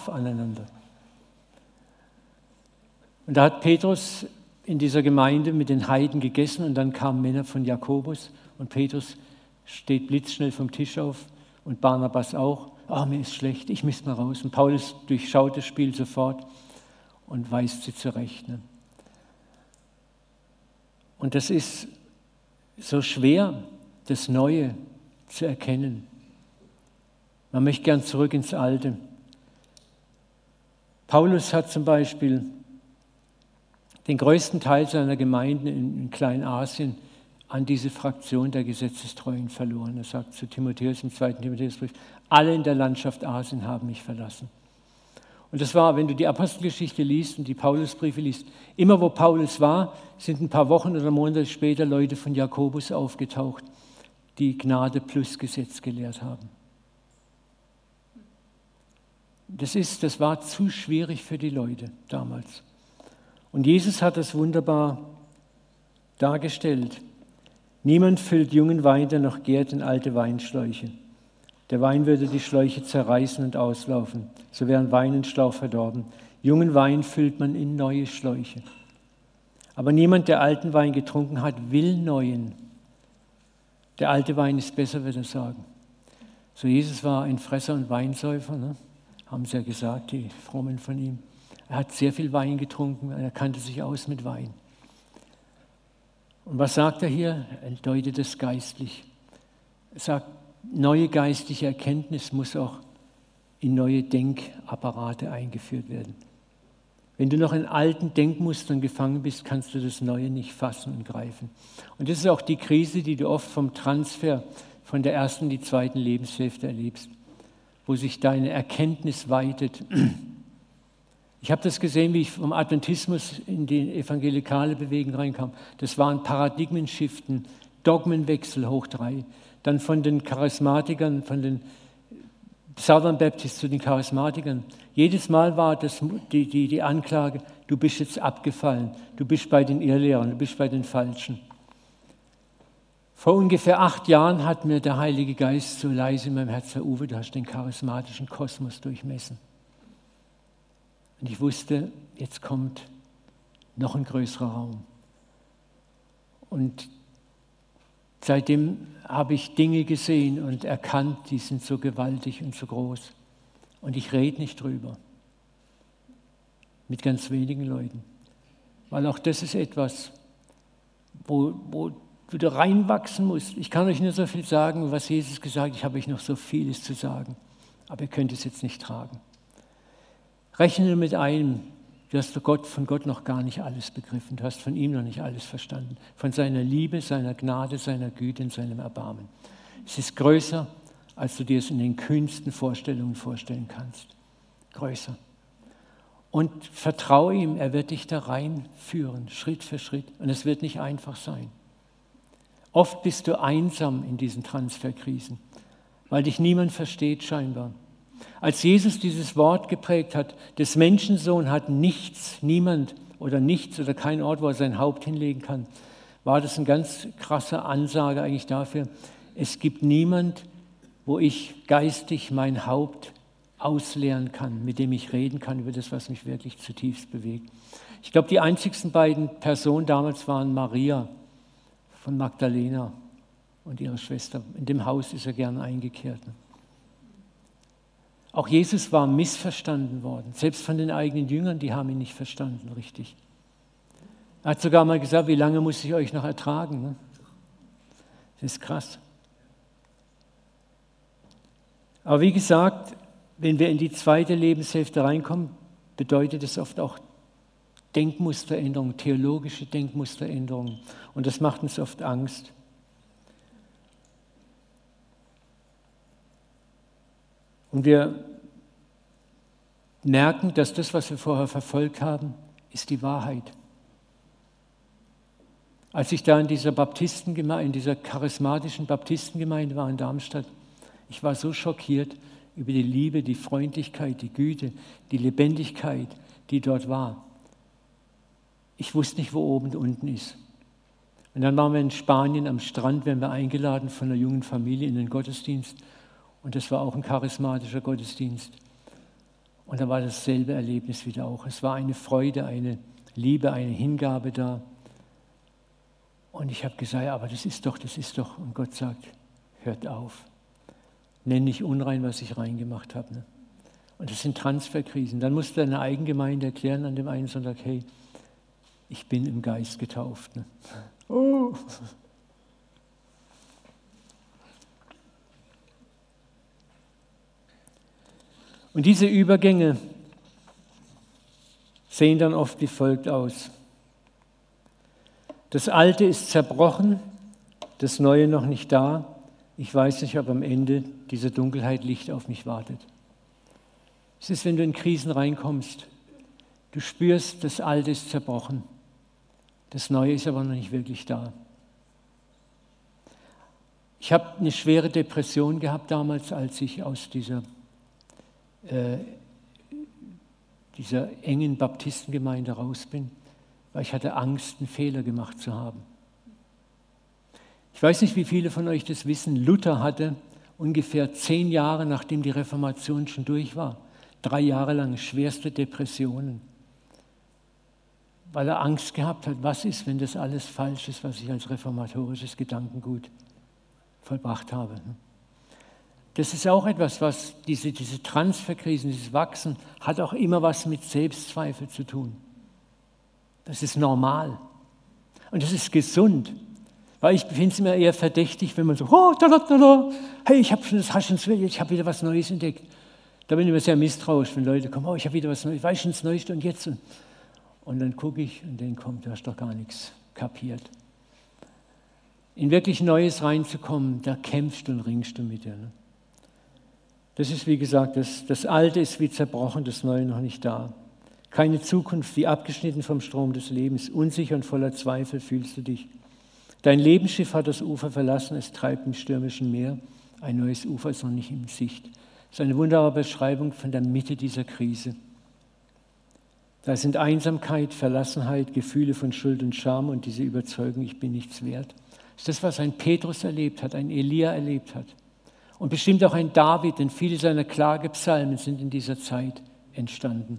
Und da hat Petrus in dieser Gemeinde mit den Heiden gegessen und dann kamen Männer von Jakobus und Petrus steht blitzschnell vom Tisch auf und Barnabas auch. Mir ist schlecht, ich müsste mal raus. Und Paulus durchschaut das Spiel sofort und weist sie zurecht. Ne? Und das ist so schwer, das Neue zu erkennen. Man möchte gern zurück ins Alte. Paulus hat zum Beispiel den größten Teil seiner Gemeinden in Kleinasien an diese Fraktion der Gesetzestreuen verloren. Er sagt zu Timotheus im 2. Timotheusbrief, alle in der Landschaft Asien haben mich verlassen. Und das war, wenn du die Apostelgeschichte liest und die Paulusbriefe liest, immer wo Paulus war, sind ein paar Wochen oder Monate später Leute von Jakobus aufgetaucht, die Gnade plus Gesetz gelehrt haben. Das war zu schwierig für die Leute damals. Und Jesus hat das wunderbar dargestellt. Niemand füllt jungen Wein, der noch gärt, in alte Weinschläuche. Der Wein würde die Schläuche zerreißen und auslaufen. So wären Wein und Schlauch verdorben. Jungen Wein füllt man in neue Schläuche. Aber niemand, der alten Wein getrunken hat, will neuen. Der alte Wein ist besser, wird er sagen. So, Jesus war ein Fresser und Weinsäufer, ne? Haben sie ja gesagt, die Frommen von ihm. Er hat sehr viel Wein getrunken, er kannte sich aus mit Wein. Und was sagt er hier? Er deutet es geistlich. Er sagt, neue geistliche Erkenntnis muss auch in neue Denkapparate eingeführt werden. Wenn du noch in alten Denkmustern gefangen bist, kannst du das Neue nicht fassen und greifen. Und das ist auch die Krise, die du oft vom Transfer von der ersten in die zweiten Lebenshälfte erlebst, wo sich deine Erkenntnis weitet. Ich habe das gesehen, wie ich vom Adventismus in die evangelikale Bewegung reinkam. Das waren Paradigmenschiften, Dogmenwechsel hoch 3. Dann von den Charismatikern, von den Southern Baptists zu den Charismatikern. Jedes Mal war das die Anklage, du bist jetzt abgefallen, du bist bei den Irrlehrern, du bist bei den Falschen. Vor ungefähr 8 Jahren hat mir der Heilige Geist so leise in meinem Herzen, Uwe, du hast den charismatischen Kosmos durchmessen. Und ich wusste, jetzt kommt noch ein größerer Raum. Und seitdem habe ich Dinge gesehen und erkannt, die sind so gewaltig und so groß. Und ich rede nicht drüber. Mit ganz wenigen Leuten. Weil auch das ist etwas, wo du da reinwachsen musst. Ich kann euch nur so viel sagen, was Jesus gesagt hat. Ich habe euch noch so vieles zu sagen. Aber ihr könnt es jetzt nicht tragen. Rechne mit einem, du hast von Gott noch gar nicht alles begriffen, du hast von ihm noch nicht alles verstanden, von seiner Liebe, seiner Gnade, seiner Güte und seinem Erbarmen. Es ist größer, als du dir es in den kühnsten Vorstellungen vorstellen kannst. Größer. Und vertraue ihm, er wird dich da reinführen, Schritt für Schritt. Und es wird nicht einfach sein. Oft bist du einsam in diesen Transferkrisen, weil dich niemand versteht scheinbar. Als Jesus dieses Wort geprägt hat, des Menschensohn hat niemand oder kein Ort, wo er sein Haupt hinlegen kann, war das eine ganz krasse Ansage eigentlich dafür, es gibt niemand, wo ich geistig mein Haupt ausleeren kann, mit dem ich reden kann über das, was mich wirklich zutiefst bewegt. Ich glaube, die einzigsten beiden Personen damals waren Maria von Magdalena und ihre Schwester. In dem Haus ist er gerne eingekehrt. Auch Jesus war missverstanden worden, selbst von den eigenen Jüngern, die haben ihn nicht verstanden richtig. Er hat sogar mal gesagt, wie lange muss ich euch noch ertragen? Ne? Das ist krass. Aber wie gesagt, wenn wir in die zweite Lebenshälfte reinkommen, bedeutet es oft auch Denkmusteränderungen, theologische Denkmusteränderungen. Und das macht uns oft Angst. Und wir merken, dass das, was wir vorher verfolgt haben, ist die Wahrheit. Als ich da in dieser charismatischen Baptistengemeinde war in Darmstadt, ich war so schockiert über die Liebe, die Freundlichkeit, die Güte, die Lebendigkeit, die dort war. Ich wusste nicht, wo oben und unten ist. Und dann waren wir in Spanien am Strand, werden wir eingeladen von einer jungen Familie in den Gottesdienst. Und das war auch ein charismatischer Gottesdienst. Und da war dasselbe Erlebnis wieder auch. Es war eine Freude, eine Liebe, eine Hingabe da. Und ich habe gesagt, aber das ist doch. Und Gott sagt, hört auf. Nenn nicht unrein, was ich reingemacht habe. Ne? Und das sind Transferkrisen. Dann musst du deine Eigengemeinde erklären an dem einen Sonntag, hey, ich bin im Geist getauft. Ne? Oh. Und diese Übergänge sehen dann oft wie folgt aus. Das Alte ist zerbrochen, das Neue noch nicht da. Ich weiß nicht, ob am Ende dieser Dunkelheit Licht auf mich wartet. Es ist, wenn du in Krisen reinkommst, du spürst, das Alte ist zerbrochen, das Neue ist aber noch nicht wirklich da. Ich habe eine schwere Depression gehabt damals, als ich aus dieser engen Baptistengemeinde raus bin, weil ich hatte Angst, einen Fehler gemacht zu haben. Ich weiß nicht, wie viele von euch das wissen. Luther hatte ungefähr 10 Jahre, nachdem die Reformation schon durch war, 3 Jahre lang schwerste Depressionen, weil er Angst gehabt hat, was ist, wenn das alles falsch ist, was ich als reformatorisches Gedankengut vollbracht habe. Das ist auch etwas, was diese Transferkrisen, dieses Wachsen, hat auch immer was mit Selbstzweifel zu tun. Das ist normal. Und das ist gesund. Weil ich finde es immer eher verdächtig, wenn man so, oh, hey, ich habe wieder was Neues entdeckt. Da bin ich immer sehr misstrauisch, wenn Leute kommen, oh, ich habe wieder was Neues, weiß schon das Neueste und jetzt. Und dann gucke ich und dann kommt, du hast doch gar nichts kapiert. In wirklich Neues reinzukommen, da kämpfst du und ringst du mit dir. Ne? Das ist, wie gesagt, das Alte ist wie zerbrochen, das Neue noch nicht da. Keine Zukunft, wie abgeschnitten vom Strom des Lebens. Unsicher und voller Zweifel fühlst du dich. Dein Lebensschiff hat das Ufer verlassen, es treibt im stürmischen Meer. Ein neues Ufer ist noch nicht in Sicht. Das ist eine wunderbare Beschreibung von der Mitte dieser Krise. Da sind Einsamkeit, Verlassenheit, Gefühle von Schuld und Scham und diese Überzeugung, ich bin nichts wert. Das ist das, was ein Petrus erlebt hat, ein Elia erlebt hat. Und bestimmt auch ein David, denn viele seiner Klagepsalmen sind in dieser Zeit entstanden.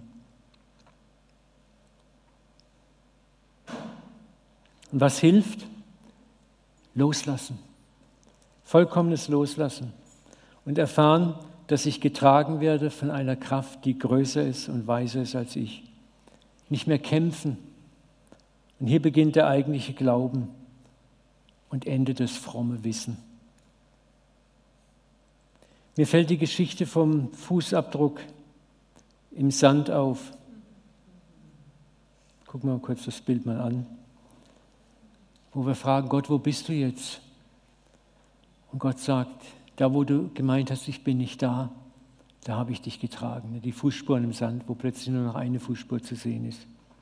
Und was hilft? Loslassen. Vollkommenes Loslassen. Und erfahren, dass ich getragen werde von einer Kraft, die größer ist und weiser ist als ich. Nicht mehr kämpfen. Und hier beginnt der eigentliche Glauben und endet das fromme Wissen. Mir fällt die Geschichte vom Fußabdruck im Sand auf. Gucken wir mal kurz das Bild mal an. Wo wir fragen, Gott, wo bist du jetzt? Und Gott sagt, da wo du gemeint hast, ich bin nicht da, da habe ich dich getragen. Die Fußspuren im Sand, wo plötzlich nur noch eine Fußspur zu sehen ist.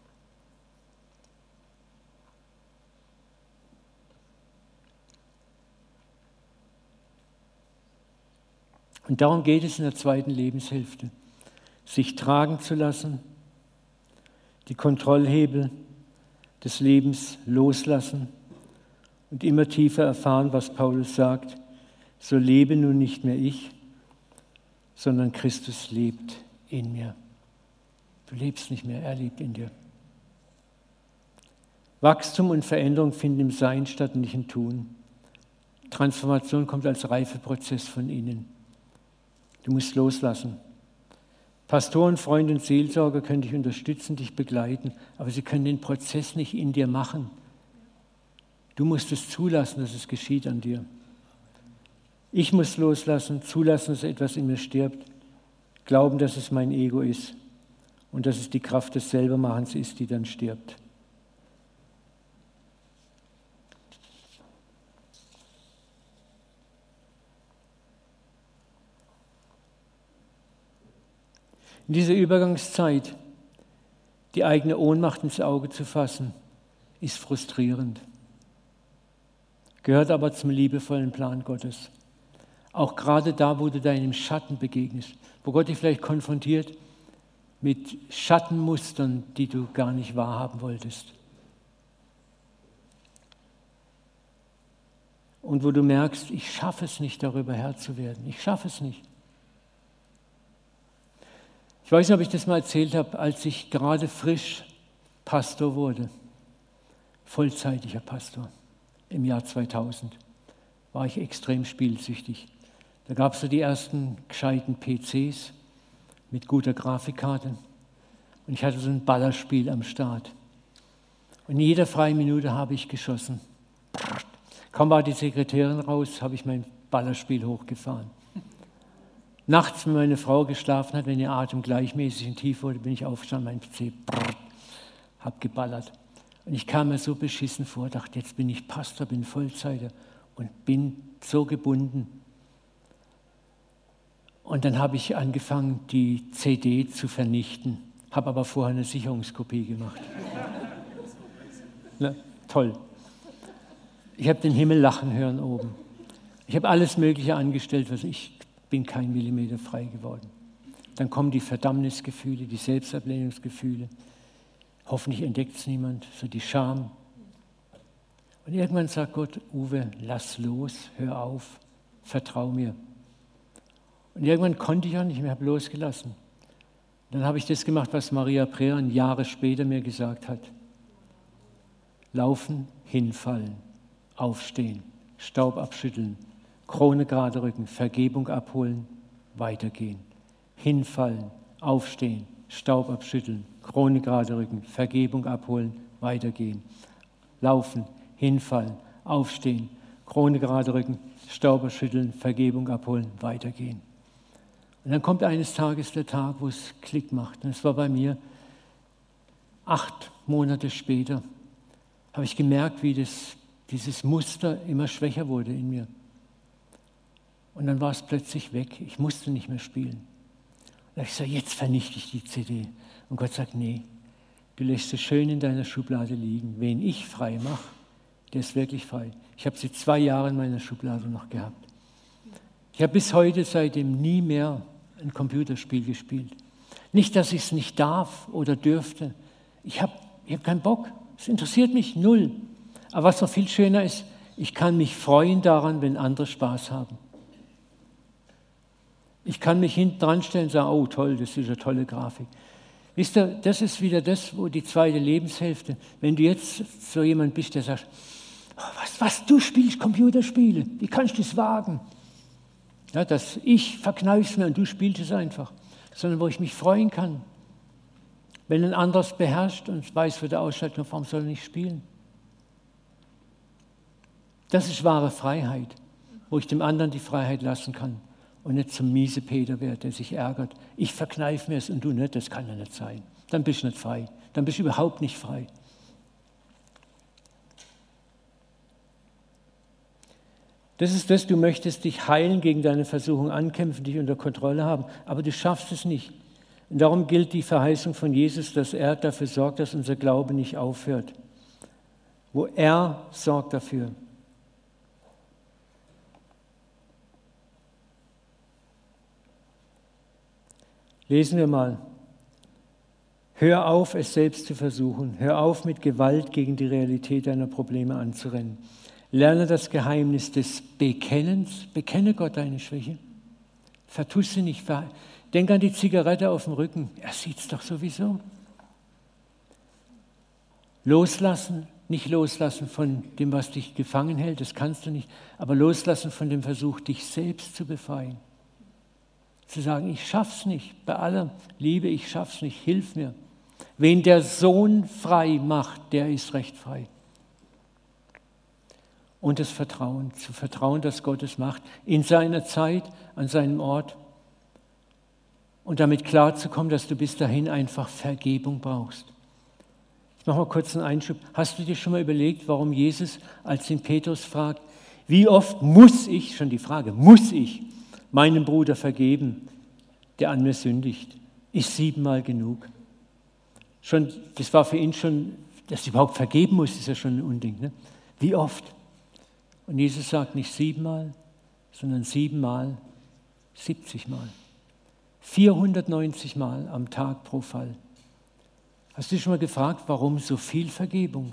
Und darum geht es in der zweiten Lebenshälfte, sich tragen zu lassen, die Kontrollhebel des Lebens loslassen und immer tiefer erfahren, was Paulus sagt, so lebe nun nicht mehr ich, sondern Christus lebt in mir. Du lebst nicht mehr, er lebt in dir. Wachstum und Veränderung finden im Sein statt und nicht im Tun. Transformation kommt als Reifeprozess von innen. Du musst loslassen. Pastoren, Freunde und Seelsorger können dich unterstützen, dich begleiten, aber sie können den Prozess nicht in dir machen. Du musst es zulassen, dass es geschieht an dir. Ich muss loslassen, zulassen, dass etwas in mir stirbt, glauben, dass es mein Ego ist und dass es die Kraft des Selbermachens ist, die dann stirbt. In dieser Übergangszeit die eigene Ohnmacht ins Auge zu fassen, ist frustrierend. Gehört aber zum liebevollen Plan Gottes. Auch gerade da, wo du deinem Schatten begegnest, wo Gott dich vielleicht konfrontiert mit Schattenmustern, die du gar nicht wahrhaben wolltest. Und wo du merkst, ich schaffe es nicht, darüber Herr zu werden. Ich schaffe es nicht. Ich weiß nicht, ob ich das mal erzählt habe, als ich gerade frisch Pastor wurde, vollzeitiger Pastor, im Jahr 2000, war ich extrem spielsüchtig. Da gab es so die ersten gescheiten PCs mit guter Grafikkarte und ich hatte so ein Ballerspiel am Start. Und in jeder freien Minute habe ich geschossen. Kaum war die Sekretärin raus, habe ich mein Ballerspiel hochgefahren. Nachts, wenn meine Frau geschlafen hat, wenn ihr Atem gleichmäßig und tief wurde, bin ich aufgestanden, mein PC, habe geballert. Und ich kam mir so beschissen vor, dachte, jetzt bin ich Pastor, bin Vollzeiter und bin so gebunden. Und dann habe ich angefangen, die CD zu vernichten, habe aber vorher eine Sicherungskopie gemacht. Na, toll. Ich habe den Himmel lachen hören oben. Ich habe alles Mögliche angestellt, was ich bin kein Millimeter frei geworden. Dann kommen die Verdammnisgefühle, die Selbstablehnungsgefühle. Hoffentlich entdeckt es niemand, so die Scham. Und irgendwann sagt Gott, Uwe, lass los, hör auf, vertrau mir. Und irgendwann konnte ich auch nicht mehr, habe losgelassen. Dann habe ich das gemacht, was Maria Prean Jahre später mir gesagt hat. Laufen, hinfallen, aufstehen, Staub abschütteln, Krone gerade rücken, Vergebung abholen, weitergehen. Hinfallen, aufstehen, Staub abschütteln, Krone gerade rücken, Vergebung abholen, weitergehen. Laufen, hinfallen, aufstehen, Krone gerade rücken, Staub abschütteln, Vergebung abholen, weitergehen. Und dann kommt eines Tages der Tag, wo es Klick macht. Und es war bei mir 8 Monate später, habe ich gemerkt, wie dieses Muster immer schwächer wurde in mir. Und dann war es plötzlich weg. Ich musste nicht mehr spielen. Und ich sage, jetzt vernichte ich die CD. Und Gott sagt, nee, du lässt sie schön in deiner Schublade liegen. Wen ich frei mache, der ist wirklich frei. Ich habe sie 2 Jahre in meiner Schublade noch gehabt. Ich habe bis heute seitdem nie mehr ein Computerspiel gespielt. Nicht, dass ich es nicht darf oder dürfte. Ich hab keinen Bock. Es interessiert mich null. Aber was noch viel schöner ist, ich kann mich freuen daran, wenn andere Spaß haben. Ich kann mich hinten dran stellen und sagen, oh toll, das ist eine tolle Grafik. Wisst ihr, das ist wieder das, wo die zweite Lebenshälfte, wenn du jetzt so jemand bist, der sagt, oh, was, du spielst Computerspiele, wie kannst du das wagen? Ja, dass ich verkneif's mir und du spielst es einfach, sondern wo ich mich freuen kann. Wenn ein anderes beherrscht und weiß, wo der Ausschaltknopf, warum soll er nicht spielen? Das ist wahre Freiheit, wo ich dem anderen die Freiheit lassen kann und nicht zum Miesepeter werde, der sich ärgert. Ich verkneife mir es und du nicht, das kann ja nicht sein. Dann bist du nicht frei, dann bist du überhaupt nicht frei. Das ist das, du möchtest dich heilen, gegen deine Versuchung ankämpfen, dich unter Kontrolle haben, aber du schaffst es nicht. Und darum gilt die Verheißung von Jesus, dass er dafür sorgt, dass unser Glaube nicht aufhört. Wo er sorgt dafür. Lesen wir mal. Hör auf, es selbst zu versuchen. Hör auf, mit Gewalt gegen die Realität deiner Probleme anzurennen. Lerne das Geheimnis des Bekennens. Bekenne Gott deine Schwäche. Vertusch sie nicht. Denk an die Zigarette auf dem Rücken. Er sieht es doch sowieso. Loslassen, nicht loslassen von dem, was dich gefangen hält, das kannst du nicht, aber loslassen von dem Versuch, dich selbst zu befreien. Zu sagen, ich schaff's nicht, bei aller Liebe, ich schaff's nicht, hilf mir. Wen der Sohn frei macht, der ist recht frei. Und das Vertrauen, zu vertrauen, dass Gott es macht, in seiner Zeit, an seinem Ort. Und damit klarzukommen, dass du bis dahin einfach Vergebung brauchst. Ich mache mal kurz einen Einschub. Hast du dir schon mal überlegt, warum Jesus, als ihn Petrus fragt, wie oft muss ich, schon die Frage, muss ich meinem Bruder vergeben, der an mir sündigt? Ist 7-mal genug? Schon, das war für ihn schon, dass ich überhaupt vergeben muss, ist ja schon ein Unding. Ne? Wie oft? Und Jesus sagt nicht 7-mal, sondern 7-mal, 70-mal. 490 Mal am Tag pro Fall. Hast du dich schon mal gefragt, warum so viel Vergebung?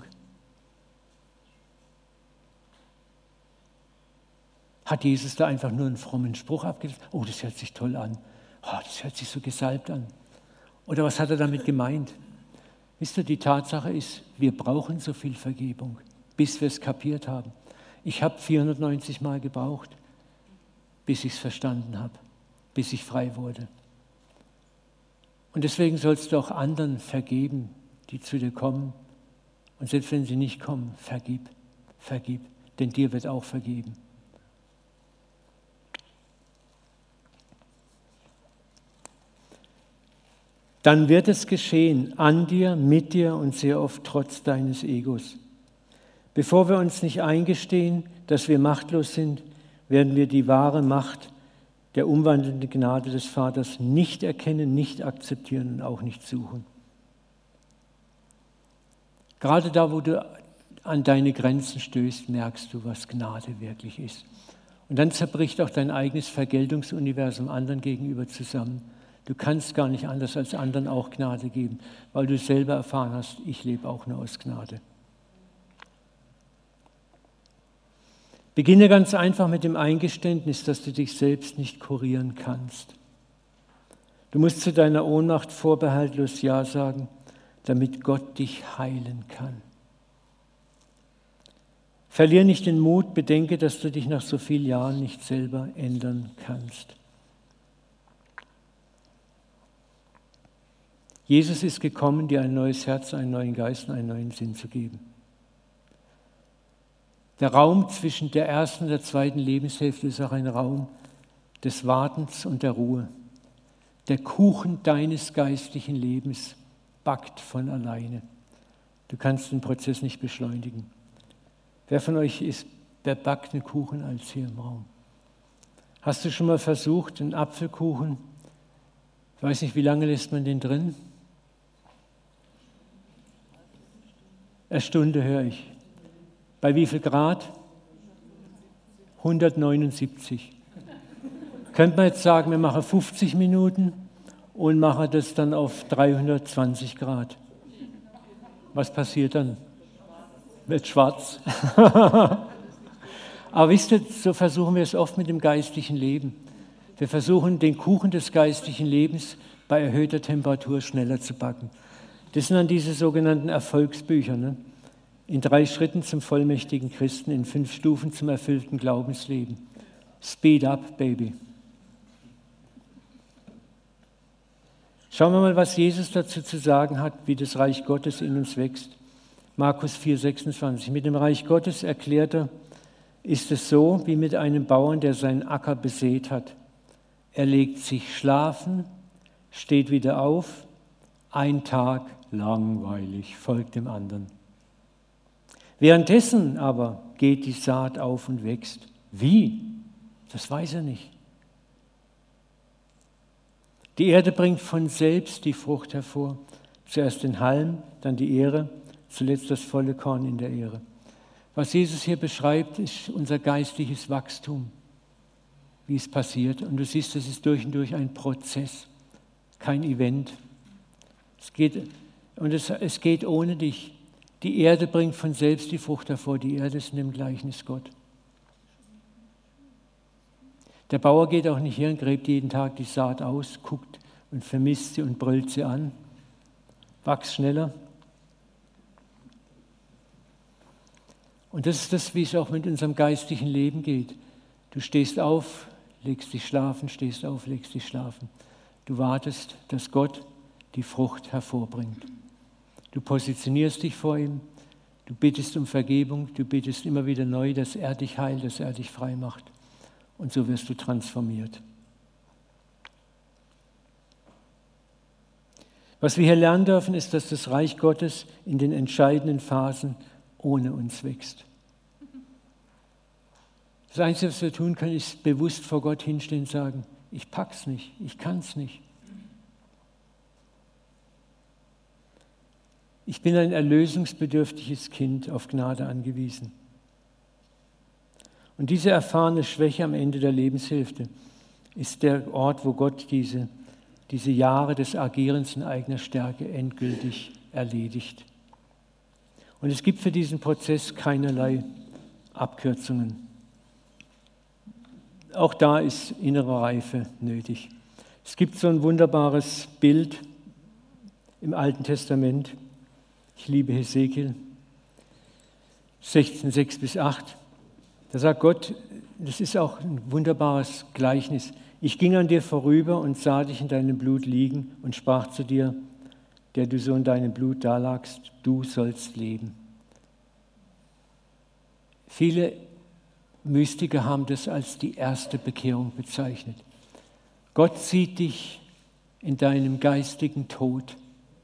Hat Jesus da einfach nur einen frommen Spruch abgegeben? Oh, das hört sich toll an. Oh, das hört sich so gesalbt an. Oder was hat er damit gemeint? Wisst ihr, die Tatsache ist, wir brauchen so viel Vergebung, bis wir es kapiert haben. Ich habe 490 Mal gebraucht, bis ich es verstanden habe, bis ich frei wurde. Und deswegen sollst du auch anderen vergeben, die zu dir kommen. Und selbst wenn sie nicht kommen, vergib, denn dir wird auch vergeben. Dann wird es geschehen, an dir, mit dir und sehr oft trotz deines Egos. Bevor wir uns nicht eingestehen, dass wir machtlos sind, werden wir die wahre Macht der umwandelnden Gnade des Vaters nicht erkennen, nicht akzeptieren und auch nicht suchen. Gerade da, wo du an deine Grenzen stößt, merkst du, was Gnade wirklich ist. Und dann zerbricht auch dein eigenes Vergeltungsuniversum anderen gegenüber zusammen. Du kannst gar nicht anders als anderen auch Gnade geben, weil du selber erfahren hast, ich lebe auch nur aus Gnade. Beginne ganz einfach mit dem Eingeständnis, dass du dich selbst nicht kurieren kannst. Du musst zu deiner Ohnmacht vorbehaltlos Ja sagen, damit Gott dich heilen kann. Verlier nicht den Mut, bedenke, dass du dich nach so vielen Jahren nicht selber ändern kannst. Jesus ist gekommen, dir ein neues Herz, einen neuen Geist und einen neuen Sinn zu geben. Der Raum zwischen der ersten und der zweiten Lebenshälfte ist auch ein Raum des Wartens und der Ruhe. Der Kuchen deines geistlichen Lebens backt von alleine. Du kannst den Prozess nicht beschleunigen. Wer von euch wer backt einen Kuchen als hier im Raum? Hast du schon mal versucht, einen Apfelkuchen, ich weiß nicht, wie lange lässt man den drin? Eine Stunde höre ich. Bei wie viel Grad? 179. Könnte man jetzt sagen, wir machen 50 Minuten und machen das dann auf 320 Grad. Was passiert dann? Wird schwarz. Aber wisst ihr, so versuchen wir es oft mit dem geistlichen Leben. Wir versuchen, den Kuchen des geistlichen Lebens bei erhöhter Temperatur schneller zu backen. Das sind dann diese sogenannten Erfolgsbücher. Ne? In 3 Schritten zum vollmächtigen Christen, in 5 Stufen zum erfüllten Glaubensleben. Speed up, baby. Schauen wir mal, was Jesus dazu zu sagen hat, wie das Reich Gottes in uns wächst. Markus 4,26. Mit dem Reich Gottes, erklärt er, ist es so wie mit einem Bauern, der seinen Acker besät hat. Er legt sich schlafen, steht wieder auf, ein Tag langweilig, folgt dem anderen. Währenddessen aber geht die Saat auf und wächst. Wie? Das weiß er nicht. Die Erde bringt von selbst die Frucht hervor. Zuerst den Halm, dann die Ähre, zuletzt das volle Korn in der Ähre. Was Jesus hier beschreibt, ist unser geistliches Wachstum, wie es passiert. Und du siehst, es ist durch und durch ein Prozess, kein Event. Es geht ohne dich. Die Erde bringt von selbst die Frucht hervor. Die Erde ist in dem Gleichnis Gott. Der Bauer geht auch nicht her und gräbt jeden Tag die Saat aus, guckt und vermisst sie und brüllt sie an. Wachs schneller. Und das ist das, wie es auch mit unserem geistlichen Leben geht. Du stehst auf, legst dich schlafen, stehst auf, legst dich schlafen. Du wartest, dass Gott die Frucht hervorbringt. Du positionierst dich vor ihm, du bittest um Vergebung, du bittest immer wieder neu, dass er dich heilt, dass er dich frei macht. Und so wirst du transformiert. Was wir hier lernen dürfen, ist, dass das Reich Gottes in den entscheidenden Phasen ohne uns wächst. Das Einzige, was wir tun können, ist bewusst vor Gott hinstehen und sagen, ich pack's nicht, ich kann's nicht. Ich bin ein erlösungsbedürftiges Kind, auf Gnade angewiesen. Und diese erfahrene Schwäche am Ende der Lebenshälfte ist der Ort, wo Gott diese Jahre des Agierens in eigener Stärke endgültig erledigt. Und es gibt für diesen Prozess keinerlei Abkürzungen. Auch da ist innere Reife nötig. Es gibt so ein wunderbares Bild im Alten Testament. Ich liebe Hesekiel 16, 6-8. Da sagt Gott, das ist auch ein wunderbares Gleichnis. Ich ging an dir vorüber und sah dich in deinem Blut liegen und sprach zu dir, der du so in deinem Blut dalagst, du sollst leben. Viele Mystiker haben das als die erste Bekehrung bezeichnet. Gott sieht dich in deinem geistigen Tod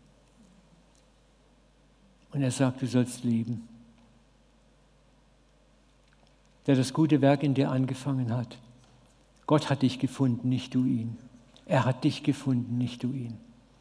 und er sagt, du sollst leben. Der das gute Werk in dir angefangen hat. Gott hat dich gefunden, nicht du ihn. Er hat dich gefunden, nicht du ihn.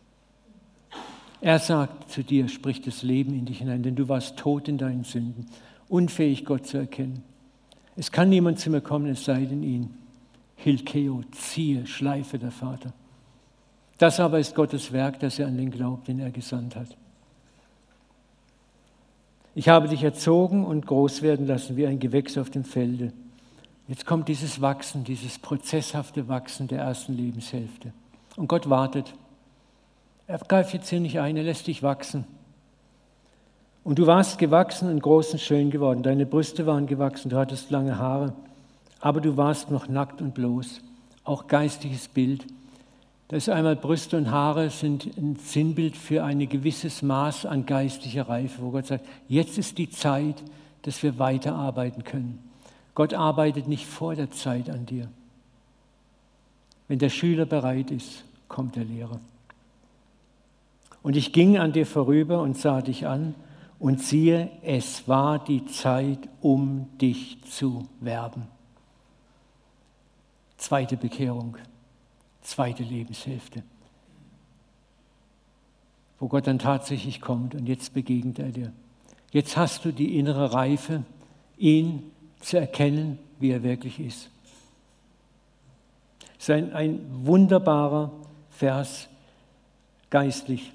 Er sagt zu dir, spricht das Leben in dich hinein, denn du warst tot in deinen Sünden, unfähig Gott zu erkennen. Es kann niemand zu mir kommen, es sei denn ihn. Hilkeo, ziehe, schleife der Vater. Das aber ist Gottes Werk, dass er an den glaubt, den er gesandt hat. Ich habe dich erzogen und groß werden lassen wie ein Gewächs auf dem Felde. Jetzt kommt dieses Wachsen, dieses prozesshafte Wachsen der ersten Lebenshälfte. Und Gott wartet. Er greift jetzt hier nicht ein, er lässt dich wachsen. Und du warst gewachsen und groß und schön geworden. Deine Brüste waren gewachsen, du hattest lange Haare. Aber du warst noch nackt und bloß. Auch geistliches Bild. Da ist einmal Brüste und Haare sind ein Sinnbild für ein gewisses Maß an geistlicher Reife, wo Gott sagt, jetzt ist die Zeit, dass wir weiterarbeiten können. Gott arbeitet nicht vor der Zeit an dir. Wenn der Schüler bereit ist, kommt der Lehrer. Und ich ging an dir vorüber und sah dich an und siehe, es war die Zeit, um dich zu werben. Zweite Bekehrung, zweite Lebenshälfte, wo Gott dann tatsächlich kommt und jetzt begegnet er dir. Jetzt hast du die innere Reife, ihn zu erkennen, wie er wirklich ist. Es ist ein wunderbarer Vers, geistlich.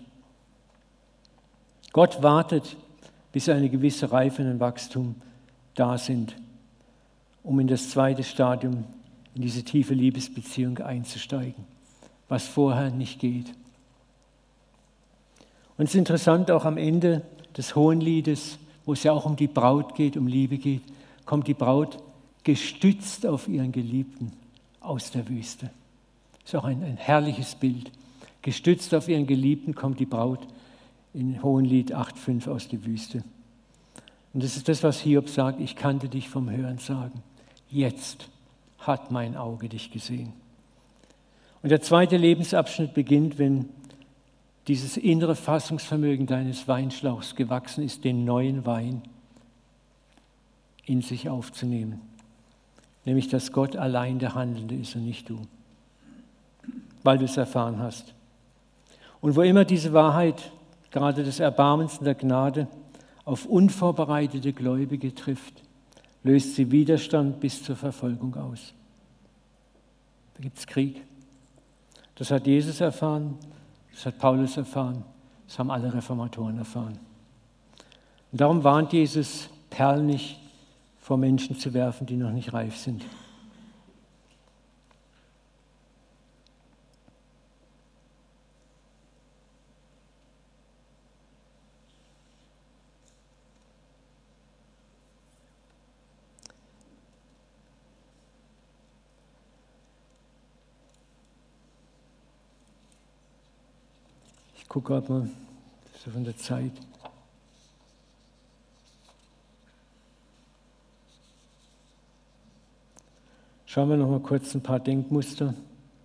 Gott wartet, bis eine gewisse Reife und ein Wachstum da sind, um in das zweite Stadium, in diese tiefe Liebesbeziehung einzusteigen, was vorher nicht geht. Und es ist interessant, auch am Ende des Hohenliedes, wo es ja auch um die Braut geht, um Liebe geht, kommt die Braut gestützt auf ihren Geliebten aus der Wüste. Das ist auch ein herrliches Bild. Gestützt auf ihren Geliebten kommt die Braut in Hohenlied 8,5 aus der Wüste. Und das ist das, was Hiob sagt, ich kannte dich vom Hörensagen. Jetzt hat mein Auge dich gesehen. Und der zweite Lebensabschnitt beginnt, wenn dieses innere Fassungsvermögen deines Weinschlauchs gewachsen ist, den neuen Wein in sich aufzunehmen. Nämlich, dass Gott allein der Handelnde ist und nicht du, weil du es erfahren hast. Und wo immer diese Wahrheit, gerade des Erbarmens und der Gnade, auf unvorbereitete Gläubige trifft, löst sie Widerstand bis zur Verfolgung aus. Da gibt es Krieg. Das hat Jesus erfahren, das hat Paulus erfahren, das haben alle Reformatoren erfahren. Und darum warnt Jesus, Perlen nicht vor Menschen zu werfen, die noch nicht reif sind. Ich gucke gerade mal so von der Zeit. Schauen wir noch mal kurz ein paar Denkmuster.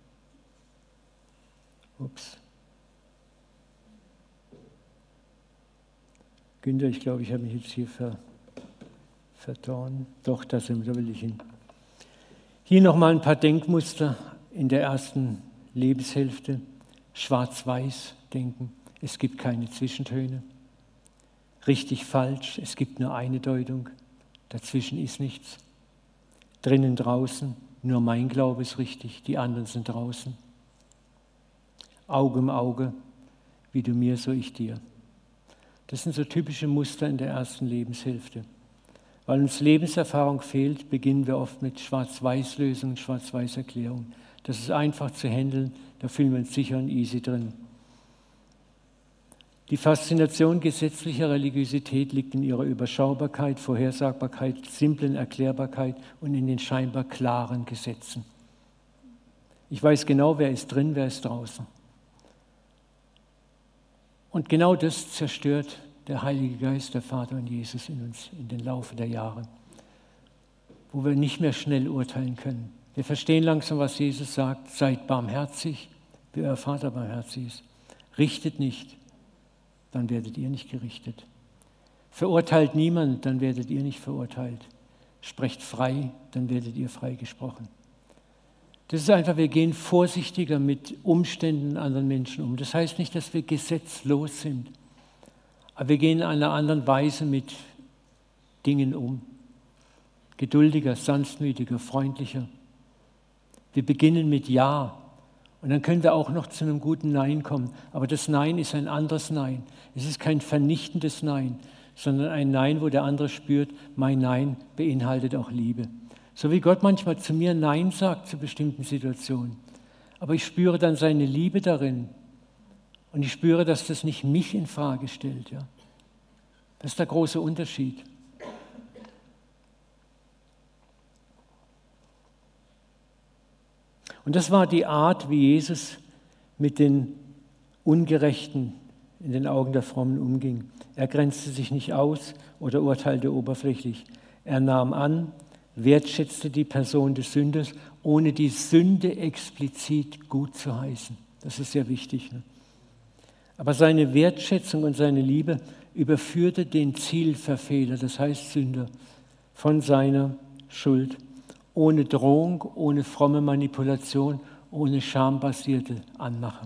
Günther, ich glaube, ich habe mich jetzt hier verdorren. Doch, da will ich hin. Hier noch mal ein paar Denkmuster in der ersten Lebenshälfte. Schwarz-Weiß denken, es gibt keine Zwischentöne. Richtig, falsch, es gibt nur eine Deutung. Dazwischen ist nichts. Drinnen, draußen, nur mein Glaube ist richtig, die anderen sind draußen. Auge um Auge, wie du mir, so ich dir. Das sind so typische Muster in der ersten Lebenshälfte. Weil uns Lebenserfahrung fehlt, beginnen wir oft mit Schwarz-Weiß-Lösungen, Schwarz-Weiß-Erklärungen. Das ist einfach zu handeln, da fühlen wir uns sicher und easy drin. Die Faszination gesetzlicher Religiosität liegt in ihrer Überschaubarkeit, Vorhersagbarkeit, simplen Erklärbarkeit und in den scheinbar klaren Gesetzen. Ich weiß genau, wer ist drin, wer ist draußen. Und genau das zerstört der Heilige Geist, der Vater und Jesus in uns in den Laufe der Jahre, wo wir nicht mehr schnell urteilen können. Wir verstehen langsam, was Jesus sagt, seid barmherzig, wie euer Vater barmherzig ist. Richtet nicht, dann werdet ihr nicht gerichtet. Verurteilt niemand, dann werdet ihr nicht verurteilt. Sprecht frei, dann werdet ihr freigesprochen. Das ist einfach, wir gehen vorsichtiger mit Umständen anderen Menschen um. Das heißt nicht, dass wir gesetzlos sind, aber wir gehen in einer anderen Weise mit Dingen um. Geduldiger, sanftmütiger, freundlicher. Wir beginnen mit Ja. Und dann können wir auch noch zu einem guten Nein kommen. Aber das Nein ist ein anderes Nein. Es ist kein vernichtendes Nein, sondern ein Nein, wo der andere spürt, mein Nein beinhaltet auch Liebe. So wie Gott manchmal zu mir Nein sagt zu bestimmten Situationen. Aber ich spüre dann seine Liebe darin. Und ich spüre, dass das nicht mich in Frage stellt. Ja. Das ist der große Unterschied. Und das war die Art, wie Jesus mit den Ungerechten in den Augen der Frommen umging. Er grenzte sich nicht aus oder urteilte oberflächlich. Er nahm an, wertschätzte die Person des Sünders, ohne die Sünde explizit gut zu heißen. Das ist sehr wichtig. Ne? Aber seine Wertschätzung und seine Liebe überführte den Zielverfehler, das heißt Sünder, von seiner Schuld. Ohne Drohung, ohne fromme Manipulation, ohne schambasierte Anmache.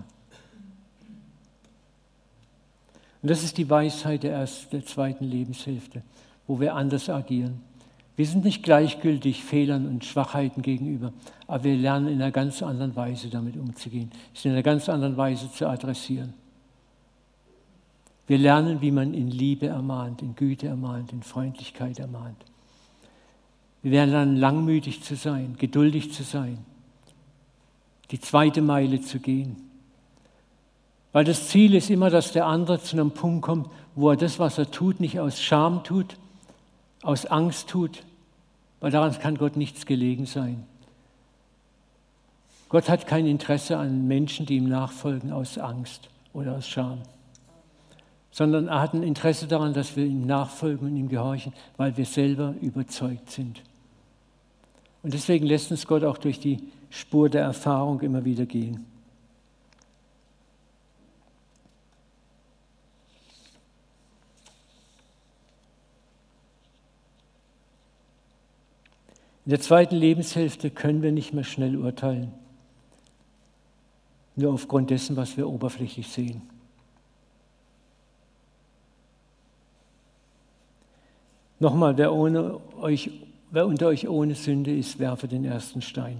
Und das ist die Weisheit der zweiten Lebenshälfte, wo wir anders agieren. Wir sind nicht gleichgültig Fehlern und Schwachheiten gegenüber, aber wir lernen in einer ganz anderen Weise damit umzugehen, es in einer ganz anderen Weise zu adressieren. Wir lernen, wie man in Liebe ermahnt, in Güte ermahnt, in Freundlichkeit ermahnt. Wir werden lernen, langmütig zu sein, geduldig zu sein, die zweite Meile zu gehen. Weil das Ziel ist immer, dass der andere zu einem Punkt kommt, wo er das, was er tut, nicht aus Scham tut, aus Angst tut, weil daran kann Gott nichts gelegen sein. Gott hat kein Interesse an Menschen, die ihm nachfolgen aus Angst oder aus Scham, sondern er hat ein Interesse daran, dass wir ihm nachfolgen und ihm gehorchen, weil wir selber überzeugt sind. Und deswegen lässt uns Gott auch durch die Spur der Erfahrung immer wieder gehen. In der zweiten Lebenshälfte können wir nicht mehr schnell urteilen, nur aufgrund dessen, was wir oberflächlich sehen. Nochmal, wer unter euch ohne Sünde ist, werfe den ersten Stein.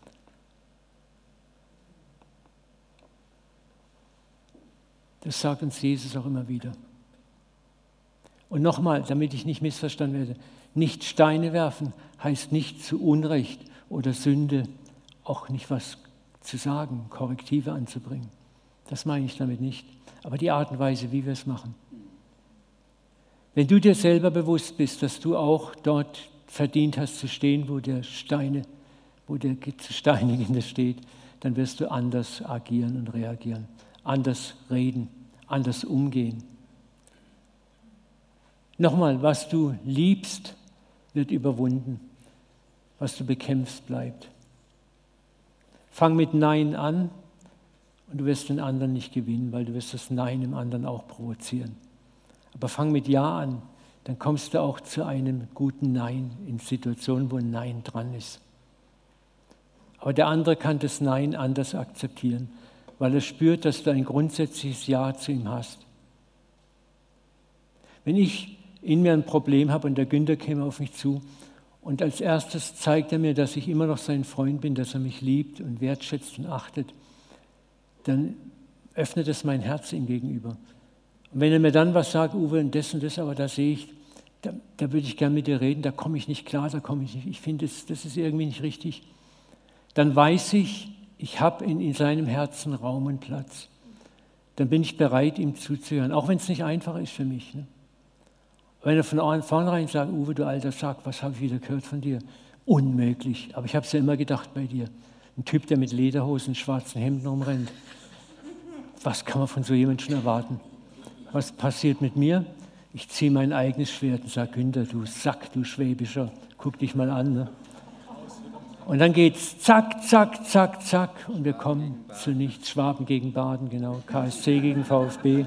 Das sagt uns Jesus auch immer wieder. Und nochmal, damit ich nicht missverstanden werde, nicht Steine werfen heißt nicht zu Unrecht oder Sünde auch nicht was zu sagen, Korrektive anzubringen. Das meine ich damit nicht. Aber die Art und Weise, wie wir es machen. Wenn du dir selber bewusst bist, dass du auch dort verdient hast zu stehen, wo der zu Steinigende steht, dann wirst du anders agieren und reagieren, anders reden, anders umgehen. Nochmal, was du liebst, wird überwunden. Was du bekämpfst, bleibt. Fang mit Nein an und du wirst den anderen nicht gewinnen, weil du wirst das Nein im anderen auch provozieren. Aber fang mit Ja an, dann kommst du auch zu einem guten Nein in Situationen, wo ein Nein dran ist. Aber der andere kann das Nein anders akzeptieren, weil er spürt, dass du ein grundsätzliches Ja zu ihm hast. Wenn ich in mir ein Problem habe und der Günther käme auf mich zu und als erstes zeigt er mir, dass ich immer noch sein Freund bin, dass er mich liebt und wertschätzt und achtet, dann öffnet es mein Herz ihm gegenüber. Und wenn er mir dann was sagt, Uwe, und das, aber da sehe ich, da würde ich gerne mit dir reden, da komme ich nicht klar, da komme ich nicht, ich finde, das ist irgendwie nicht richtig, dann weiß ich, ich habe in seinem Herzen Raum und Platz. Dann bin ich bereit, ihm zuzuhören, auch wenn es nicht einfach ist für mich. Ne? Wenn er von vornherein sagt, Uwe, du alter Sack, was habe ich wieder gehört von dir? Unmöglich, aber ich habe es ja immer gedacht bei dir. Ein Typ, der mit Lederhosen, schwarzen Hemden rumrennt. Was kann man von so jemandem schon erwarten? Was passiert mit mir? Ich ziehe mein eigenes Schwert und sage, Günther, du Sack, du Schwäbischer, guck dich mal an. Ne? Und dann geht's zack, zack, zack, zack und wir kommen zu nichts. Schwaben gegen Baden, genau, KSC gegen VfB.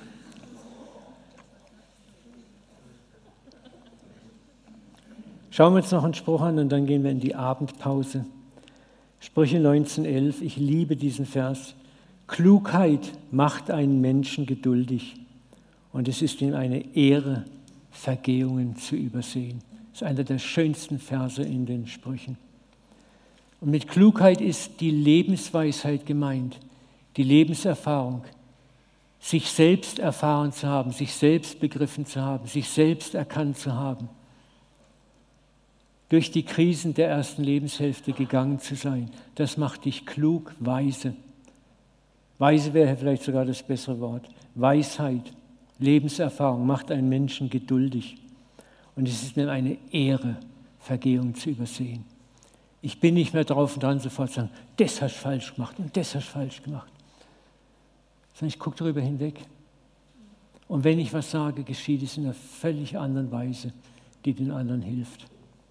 Schauen wir uns noch einen Spruch an und dann gehen wir in die Abendpause. Sprüche 19,11, ich liebe diesen Vers. Klugheit macht einen Menschen geduldig und es ist ihm eine Ehre, Vergehungen zu übersehen. Das ist einer der schönsten Verse in den Sprüchen. Und mit Klugheit ist die Lebensweisheit gemeint, die Lebenserfahrung, sich selbst erfahren zu haben, sich selbst begriffen zu haben, sich selbst erkannt zu haben, durch die Krisen der ersten Lebenshälfte gegangen zu sein. Das macht dich klug, weise. Weise wäre vielleicht sogar das bessere Wort. Weisheit, Lebenserfahrung macht einen Menschen geduldig. Und es ist mir eine Ehre, Vergehung zu übersehen. Ich bin nicht mehr drauf und dran, sofort zu sagen, das hast du falsch gemacht und das hast du falsch gemacht. Sondern ich gucke darüber hinweg. Und wenn ich was sage, geschieht es in einer völlig anderen Weise, die den anderen hilft.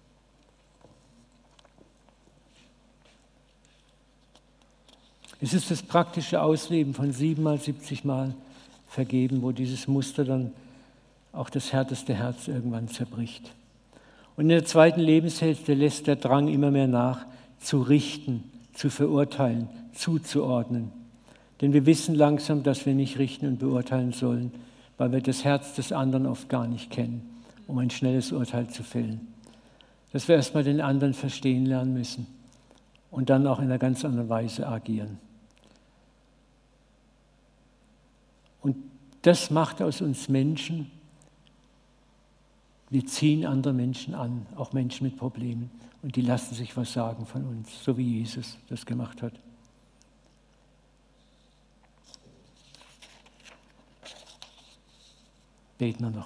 Es ist das praktische Ausleben von 7 mal 70 Mal vergeben, wo dieses Muster dann auch das härteste Herz irgendwann zerbricht. Und in der zweiten Lebenshälfte lässt der Drang immer mehr nach, zu richten, zu verurteilen, zuzuordnen. Denn wir wissen langsam, dass wir nicht richten und beurteilen sollen, weil wir das Herz des anderen oft gar nicht kennen, um ein schnelles Urteil zu fällen. Dass wir erstmal den anderen verstehen lernen müssen und dann auch in einer ganz anderen Weise agieren. Und das macht aus uns Menschen, wir ziehen andere Menschen an, auch Menschen mit Problemen, und die lassen sich was sagen von uns, so wie Jesus das gemacht hat. Beten wir noch.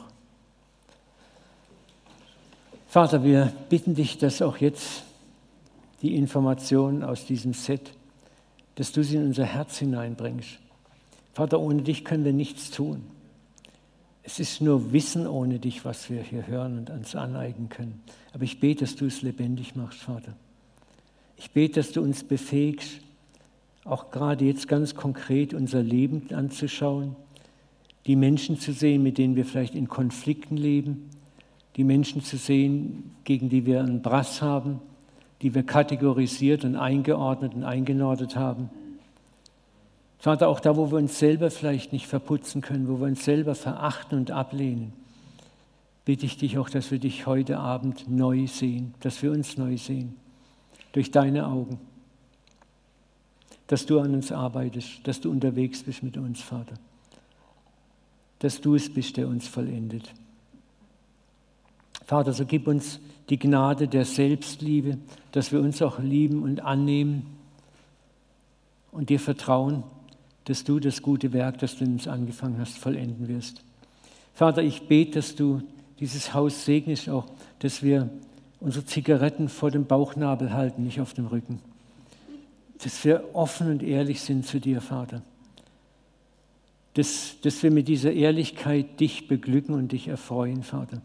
Vater, wir bitten dich, dass auch jetzt die Informationen aus diesem Set, dass du sie in unser Herz hineinbringst. Vater, ohne dich können wir nichts tun. Es ist nur Wissen ohne dich, was wir hier hören und uns aneignen können. Aber ich bete, dass du es lebendig machst, Vater. Ich bete, dass du uns befähigst, auch gerade jetzt ganz konkret unser Leben anzuschauen, die Menschen zu sehen, mit denen wir vielleicht in Konflikten leben, die Menschen zu sehen, gegen die wir einen Brass haben, die wir kategorisiert und eingeordnet und eingenordet haben. Vater, auch da, wo wir uns selber vielleicht nicht verputzen können, wo wir uns selber verachten und ablehnen, bitte ich dich auch, dass wir dich heute Abend neu sehen, dass wir uns neu sehen, durch deine Augen, dass du an uns arbeitest, dass du unterwegs bist mit uns, Vater, dass du es bist, der uns vollendet. Vater, so gib uns die Gnade der Selbstliebe, dass wir uns auch lieben und annehmen und dir vertrauen, dass du das gute Werk, das du in uns angefangen hast, vollenden wirst. Vater, ich bete, dass du dieses Haus segnest auch, dass wir unsere Zigaretten vor dem Bauchnabel halten, nicht auf dem Rücken. Dass wir offen und ehrlich sind zu dir, Vater. Dass wir mit dieser Ehrlichkeit dich beglücken und dich erfreuen, Vater.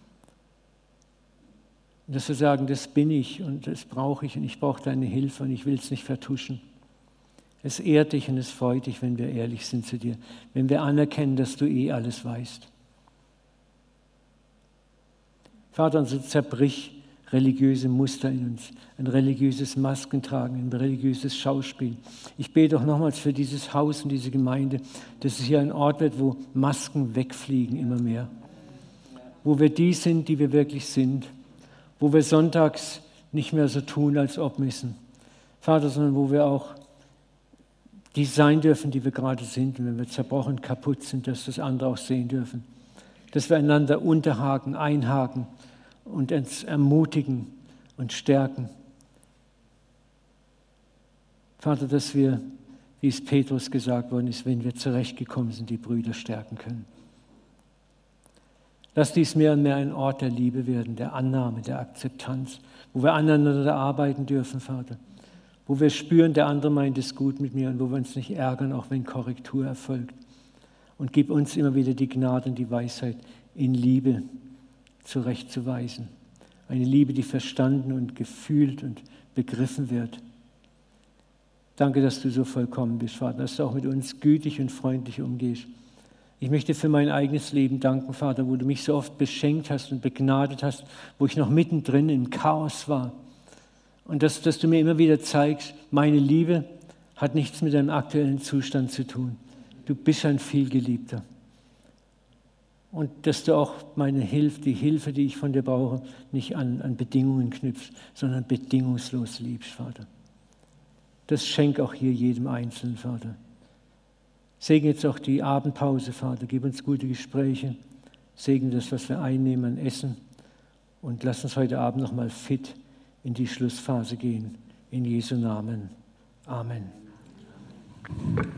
Und dass wir sagen, das bin ich und das brauche ich und ich brauche deine Hilfe und ich will es nicht vertuschen. Es ehrt dich und es freut dich, wenn wir ehrlich sind zu dir, wenn wir anerkennen, dass du alles weißt. Vater, und so zerbrich religiöse Muster in uns, ein religiöses Maskentragen, ein religiöses Schauspiel. Ich bete auch nochmals für dieses Haus und diese Gemeinde, dass es hier ein Ort wird, wo Masken wegfliegen immer mehr, wo wir die sind, die wir wirklich sind, wo wir sonntags nicht mehr so tun, als ob müssen, Vater, sondern wo wir auch die sein dürfen, die wir gerade sind. Und wenn wir zerbrochen, kaputt sind, dass das andere auch sehen dürfen. Dass wir einander unterhaken, einhaken und uns ermutigen und stärken. Vater, dass wir, wie es Petrus gesagt worden ist, wenn wir zurechtgekommen sind, die Brüder stärken können. Lass dies mehr und mehr ein Ort der Liebe werden, der Annahme, der Akzeptanz, wo wir aneinander arbeiten dürfen, Vater. Wo wir spüren, der andere meint es gut mit mir und wo wir uns nicht ärgern, auch wenn Korrektur erfolgt. Und gib uns immer wieder die Gnade und die Weisheit, in Liebe zurechtzuweisen. Eine Liebe, die verstanden und gefühlt und begriffen wird. Danke, dass du so vollkommen bist, Vater, dass du auch mit uns gütig und freundlich umgehst. Ich möchte für mein eigenes Leben danken, Vater, wo du mich so oft beschenkt hast und begnadet hast, wo ich noch mittendrin im Chaos war. Und dass du mir immer wieder zeigst, meine Liebe hat nichts mit deinem aktuellen Zustand zu tun. Du bist ein Vielgeliebter. Und dass du auch meine Hilfe, die Hilfe, die ich von dir brauche, nicht an Bedingungen knüpfst, sondern bedingungslos liebst, Vater. Das schenk auch hier jedem Einzelnen, Vater. Segne jetzt auch die Abendpause, Vater. Gib uns gute Gespräche. Segne das, was wir einnehmen, essen. Und lass uns heute Abend nochmal fit in die Schlussphase gehen. In Jesu Namen. Amen.